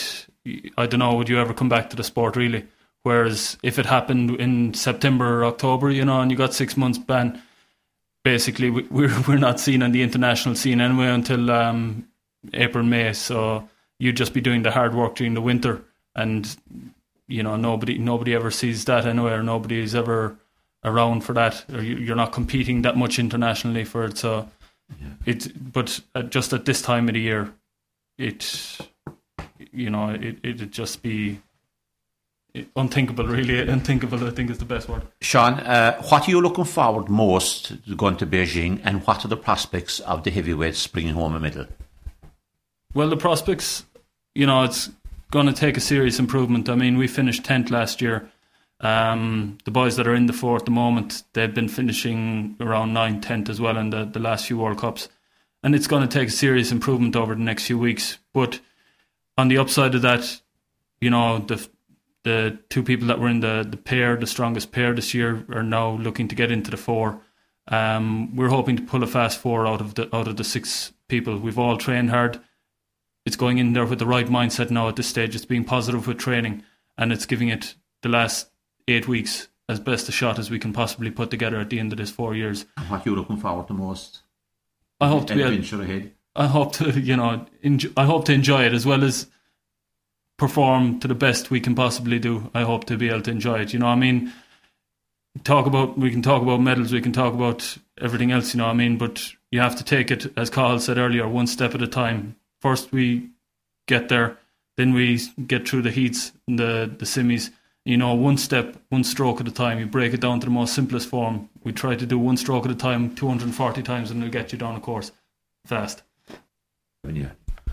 I don't know, would you ever come back to the sport really? Whereas if it happened in September or October, you know, and you got six months ban, basically we, we're we're not seen on the international scene anyway until um, April, May. So you'd just be doing the hard work during the winter, and you know nobody nobody ever sees that anywhere. Nobody's ever around for that, or you, you're not competing that much internationally for it. So yeah. it, but just at this time of the year, it, you know, it it'd just be unthinkable. Really, unthinkable. I think is the best word. Sean, uh, what are you looking forward most to going to Beijing, and what are the prospects of the heavyweights bringing home a medal? Well, the prospects, you know, it's going to take a serious improvement. I mean, we finished tenth last year. Um, the boys that are in the four at the moment, they've been finishing around ninth, tenth as well in the, the last few World Cups. And it's going to take a serious improvement over the next few weeks. But on the upside of that, you know, the the two people that were in the, the pair, the strongest pair this year, are now looking to get into the four. Um, we're hoping to pull a fast four out of the out of the six people. We've all trained hard. It's going in there with the right mindset now at this stage. It's being positive with training, and it's giving it the last eight weeks as best a shot as we can possibly put together at the end of this four years. And what are you looking forward to most? I hope to be adventure ahead. I hope to, you know, enjoy, I hope to enjoy it as well as perform to the best we can possibly do. I hope to be able to enjoy it. You know, I mean, talk about we can talk about medals, we can talk about everything else. You know, I mean, but you have to take it, as Cathal said earlier, one step at a time. First we get there, then we get through the heats and the the semis. You know, one step, one stroke at a time. You break it down to the most simplest form. We try to do one stroke at a time, two hundred forty times, and it'll get you down a course fast. Yeah.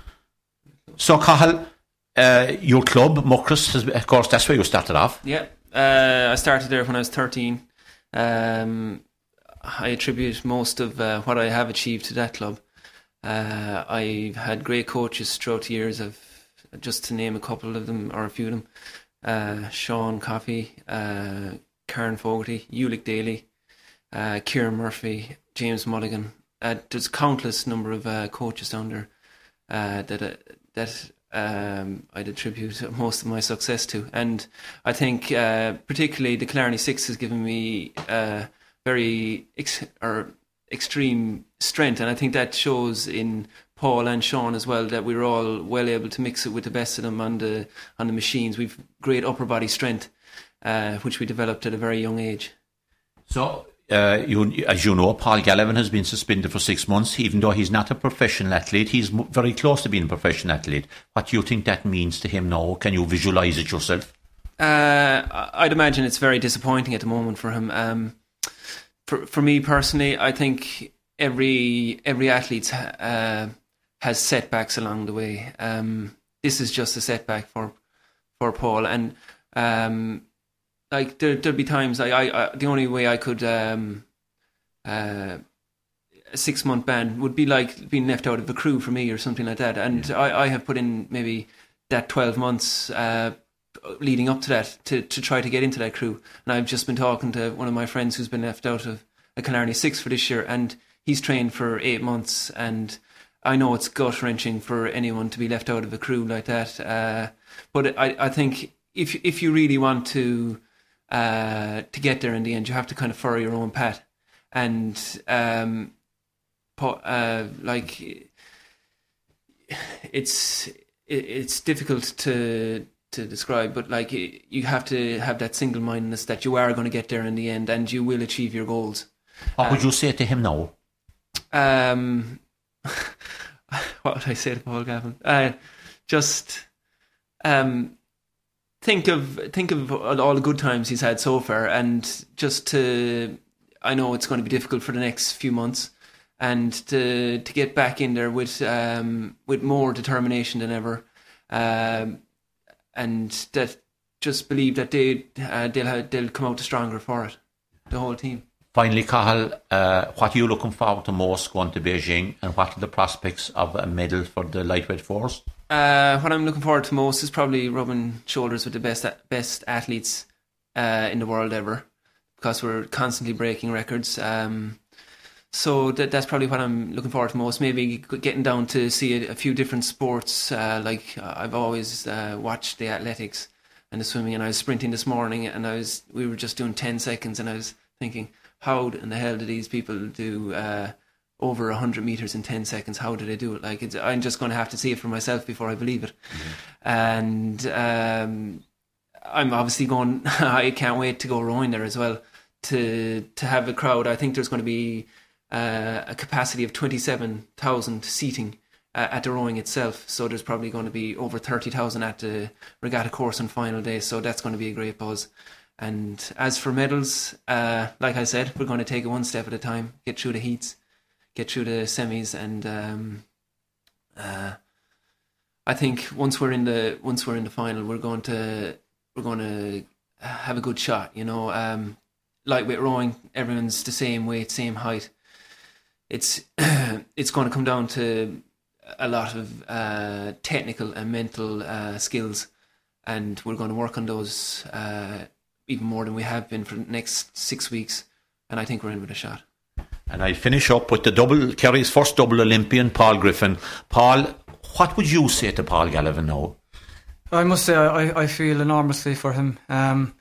So, Cathal, uh, your club, Muckross, has, of course, that's where you started off. Yeah, uh, I started there when I was thirteen. Um, I attribute most of uh, what I have achieved to that club. Uh, I've had great coaches throughout the years, of, just to name a couple of them, or a few of them. Uh, Sean Coffey, uh, Karen Fogarty, Ulick Daly, uh, Kieran Murphy, James Mulligan. Uh, there's countless number of uh, coaches down there uh, that uh, that um, I'd attribute most of my success to, and I think uh, particularly the Killarney Six has given me uh, very ex- or extreme strength, and I think that shows in Paul and Sean as well, that we were all well able to mix it with the best of them on the on the machines. We've great upper body strength, uh, which we developed at a very young age. So, uh, you, as you know, Paul Gallivan has been suspended for six months. Even though he's not a professional athlete, he's very close to being a professional athlete. What do you think that means to him now? Can you visualise it yourself? Uh, I'd imagine it's very disappointing at the moment for him. Um, for for me personally, I think every every athlete's uh, has setbacks along the way. Um, this is just a setback for for Paul, and um, like there there'll be times I, I, I the only way I could um, uh, a six month ban would be like being left out of a crew for me or something like that. And yeah. I, I have put in maybe that twelve months uh, leading up to that to to try to get into that crew. And I've just been talking to one of my friends who's been left out of a Killarney Six for this year, and he's trained for eight months and I know it's gut-wrenching for anyone to be left out of a crew like that. Uh, but I, I think if if you really want to uh, to get there in the end, you have to kind of furrow your own path. And um, uh, like it's it's difficult to to describe, but like you have to have that single-mindedness that you are going to get there in the end, and you will achieve your goals. What um, would you say to him now? Um. What would I say to Paul Gavin? Uh, just um, think of think of all the good times he's had so far, and just to I know it's going to be difficult for the next few months, and to to get back in there with um, with more determination than ever, um, and that just believe that they uh, they'll have, they'll come out stronger for it, the whole team. Finally, Cathal, uh, what are you looking forward to most going to Beijing, and what are the prospects of a medal for the lightweight fours? Uh, what I'm looking forward to most is probably rubbing shoulders with the best best athletes uh, in the world ever, because we're constantly breaking records. Um, So that, that's probably what I'm looking forward to most. Maybe getting down to see a, a few different sports. Uh, like I've always uh, watched the athletics and the swimming, and I was sprinting this morning, and I was we were just doing ten seconds, and I was thinking, how in the hell do these people do uh, over one hundred meters in ten seconds? How do they do it? Like it's, I'm just going to have to see it for myself before I believe it. Mm-hmm. And um, I'm obviously going. I can't wait to go rowing there as well. To to have a crowd. I think there's going to be Uh, a capacity of twenty-seven thousand seating uh, at the rowing itself, so there's probably going to be over thirty thousand at the regatta course on final day, so that's going to be a great buzz. And as for medals, uh, like I said, we're going to take it one step at a time, get through the heats, get through the semis, and um, uh, I think once we're in the once we're in the final, we're going to we're going to have a good shot. You know, um, lightweight rowing, everyone's the same weight, same height. It's it's going to come down to a lot of uh, technical and mental uh, skills, and we're going to work on those uh, even more than we have been for the next six weeks. And I think we're in with a shot. And I finish up with the double Kerry's first double Olympian, Paul Griffin. Paul, what would you say to Paul Gallivan now? I must say I, I feel enormously for him. Um,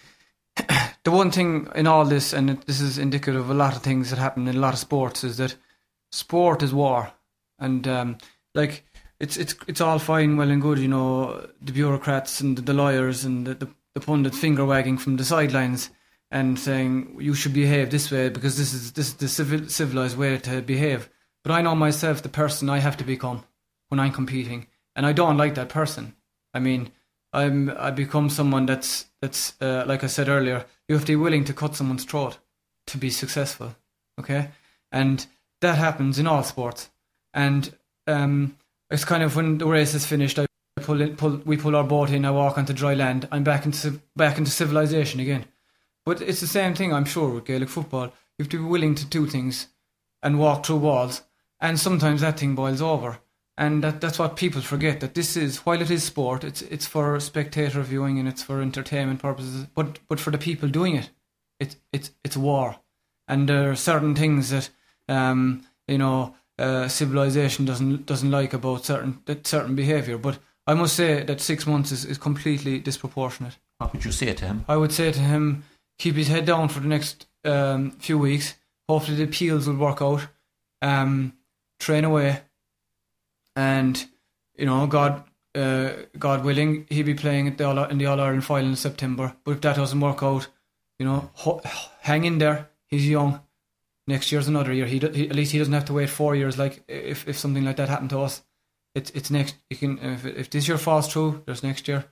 The one thing in all this, and this is indicative of a lot of things that happen in a lot of sports, is that sport is war, and um, like it's it's it's all fine, well and good, you know, the bureaucrats and the lawyers and the, the, the pundit finger wagging from the sidelines and saying you should behave this way because this is this is the civil, civilized way to behave. But I know myself, the person I have to become when I'm competing, and I don't like that person. I mean, I'm I become someone that's that's uh, like I said earlier. You have to be willing to cut someone's throat to be successful, okay? And that happens in all sports. And um, it's kind of when the race is finished, I pull in, pull, we pull our boat in, I walk onto dry land, I'm back into back into civilization again. But it's the same thing, I'm sure, with Gaelic football. You have to be willing to do things and walk through walls, and sometimes that thing boils over. And that, that's what people forget, that this is, while it is sport, it's it's for spectator viewing and it's for entertainment purposes, but but for the people doing it, it, it it's war. And there are certain things that, um, you know, uh, civilization doesn't doesn't like about certain certain behaviour. But I must say that six months is, is completely disproportionate. What would you say to him? I would say to him, keep his head down for the next um, few weeks. Hopefully the appeals will work out. Um, train away. And, you know, God uh, God willing, he'll be playing at the All- in the All-Ireland final in September. But if that doesn't work out, you know, ho- hang in there. He's young. Next year's another year. He, do- he At least he doesn't have to wait four years like if, if something like that happened to us. It's it's next. You can if, if this year falls through, there's next year.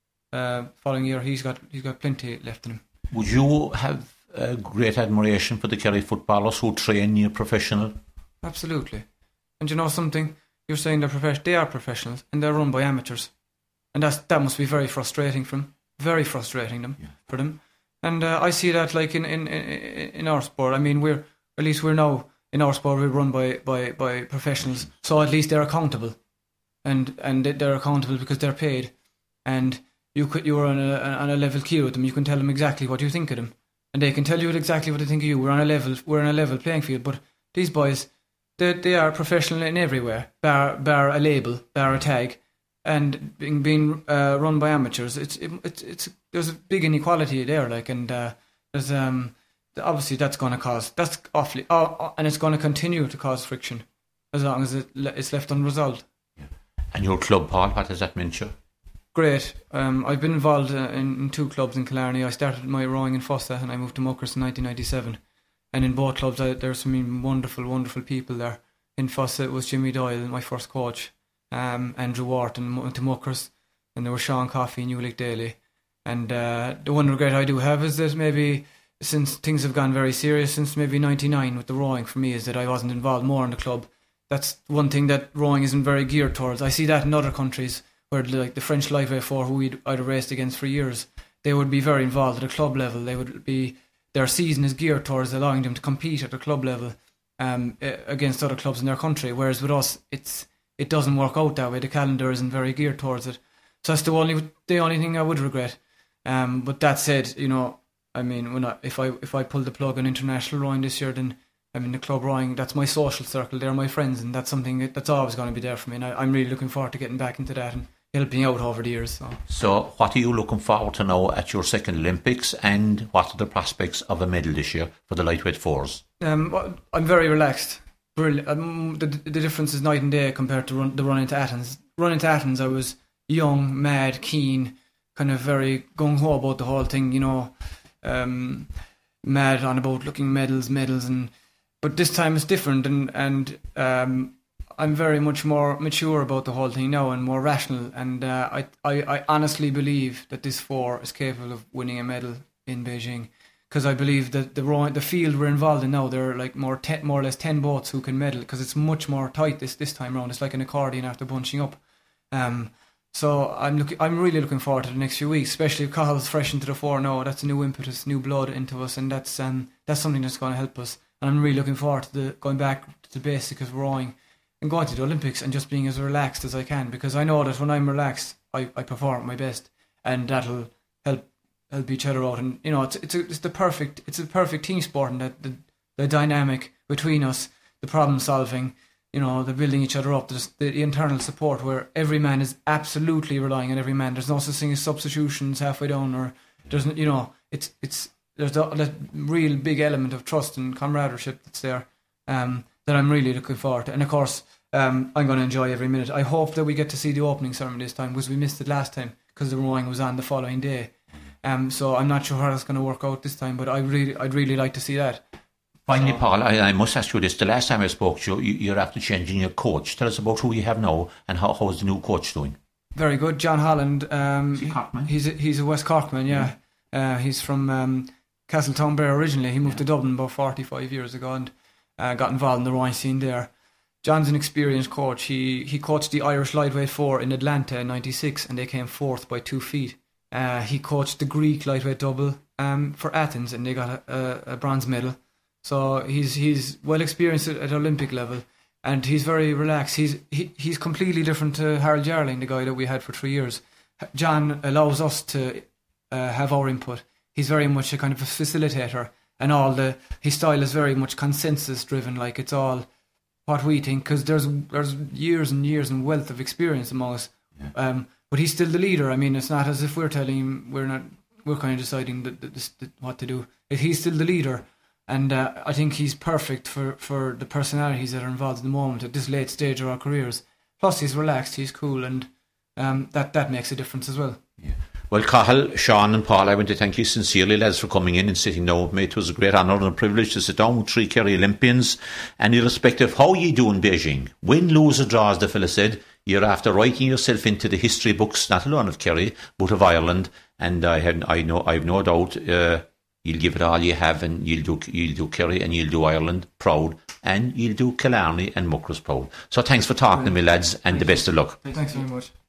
Uh, following year, he's got he's got plenty left in him. Would you have uh, great admiration for the Kerry footballers who train near professional? Absolutely. And you know something? You're saying they're professional. They are professionals, and they're run by amateurs, and that's that must be very frustrating for them. Very frustrating them yeah. for them. And uh, I see that like in, in in our sport. I mean, we're at least we're now in our sport. We're run by, by, by professionals, so at least they're accountable, and and they're accountable because they're paid. And you could you're on a on a level key with them. You can tell them exactly what you think of them, and they can tell you exactly what they think of you. We're on a level we're on a level playing field. But these boys, They they are professional in everywhere, bar bar a label, bar a tag, and being being uh, run by amateurs. It's it, it's it's there's a big inequality there, like, and uh, there's um obviously that's going to cause that's awfully uh, and it's going to continue to cause friction as long as it it's left unresolved. Yeah. And your club, Paul, what does that mean to you? Great. Um, I've been involved uh, in, in two clubs in Killarney. I started my rowing in Fossa, and I moved to Muckers in nineteen ninety-seven. And in both clubs, I, there's some wonderful, wonderful people there. In Fossa, it was Jimmy Doyle, my first coach, um, Andrew Wharton to Muckers, and there was Sean Coffey and Ulick Daly. And uh, the one regret I do have is that maybe since things have gone very serious since maybe ninety-nine with the rowing for me is that I wasn't involved more in the club. That's one thing that rowing isn't very geared towards. I see that in other countries where like the French Lightweight Four, who we'd, I'd raced against for years, they would be very involved at a club level. They would be their season is geared towards allowing them to compete at a club level um, against other clubs in their country. Whereas with us, it's it doesn't work out that way. The calendar isn't very geared towards it. So that's the only the only thing I would regret. Um, but that said, you know, I mean, when I, if I if I pull the plug on international rowing this year, then I'm in the club rowing. That's my social circle. They're my friends, and that's something that, that's always going to be there for me. And I, I'm really looking forward to getting back into that and helping out over the years. So. so what are you looking forward to now at your second Olympics, and what are the prospects of a medal this year for the lightweight fours? Um, well, I'm very relaxed. Brilliant. Um, the, the difference is night and day compared to run, the run into Athens. Run into Athens, I was young, mad, keen, kind of very gung-ho about the whole thing, you know, um, mad on about looking medals, medals, and but this time it's different, and and um, I'm very much more mature about the whole thing now and more rational, and uh, I, I I honestly believe that this four is capable of winning a medal in Beijing, because I believe that the rowing, the field we're involved in now, there are like more ten, more or less ten boats who can medal, because it's much more tight this this time around. It's like an accordion after bunching up. Um, so I'm looking, I'm really looking forward to the next few weeks, especially if Cahill's fresh into the four now. That's a new impetus, new blood into us, and that's um that's something that's going to help us. And I'm really looking forward to the going back to the basics of rowing and going to the Olympics and just being as relaxed as I can, because I know that when I'm relaxed, I, I perform at my best, and that'll help help each other out. And you know, it's it's, a, it's the perfect it's a perfect team sport, and that the the dynamic between us, the problem solving, you know, the building each other up, the, the internal support where every man is absolutely relying on every man. There's no such thing as substitutions halfway down, or there's you know, it's it's there's a, a real big element of trust and camaraderie that's there, um, that I'm really looking forward to. And of course, um, I'm going to enjoy every minute. I hope that we get to see the opening ceremony this time, because we missed it last time because the rowing was on the following day. Um, so I'm not sure how that's going to work out this time, but I really, I'd really like to see that. Finally, so, Paul, I, I must ask you this. The last time I spoke to you, you, you're after changing your coach. Tell us about who you have now, and how how's the new coach doing? Very good, John Holland. Um, Is he Corkman? He's a, he's a West Corkman, yeah. yeah. Uh, he's from um, Castletownbere originally. He moved yeah. to Dublin about forty-five years ago and uh, got involved in the rowing scene there. John's an experienced coach. He he coached the Irish lightweight four in Atlanta in ninety-six, and they came fourth by two feet. Uh, he coached the Greek lightweight double um, for Athens, and they got a, a, a bronze medal. So he's he's well experienced at, at Olympic level, and he's very relaxed. He's he, he's completely different to Harold Jarling, the guy that we had for three years. John allows us to uh, have our input. He's very much a kind of a facilitator, and all the his style is very much consensus driven. Like, it's all what we think, because there's there's years and years and wealth of experience among us. Yeah. Um, but he's still the leader. I mean, it's not as if we're telling him, we're not we're kind of deciding that, that, that what to do. He's still the leader. And uh, I think he's perfect for, for the personalities that are involved in the moment at this late stage of our careers. Plus, he's relaxed, he's cool, and um, that, that makes a difference as well. Yeah. Well, Cahill, Sean and Paul, I want to thank you sincerely, lads, for coming in and sitting down with me. It was a great honour and a privilege to sit down with three Kerry Olympians. And irrespective of how you do in Beijing, win, lose or draw, as the fella said, you're after writing yourself into the history books, not alone of Kerry, but of Ireland. And I had, I know, I've no doubt... Uh, You'll give it all you have, and you'll do you'll do Kerry and you'll do Ireland proud, and you'll do Killarney and Muckross proud. So thanks for talking to me, lads, and the best of luck. Thanks very much.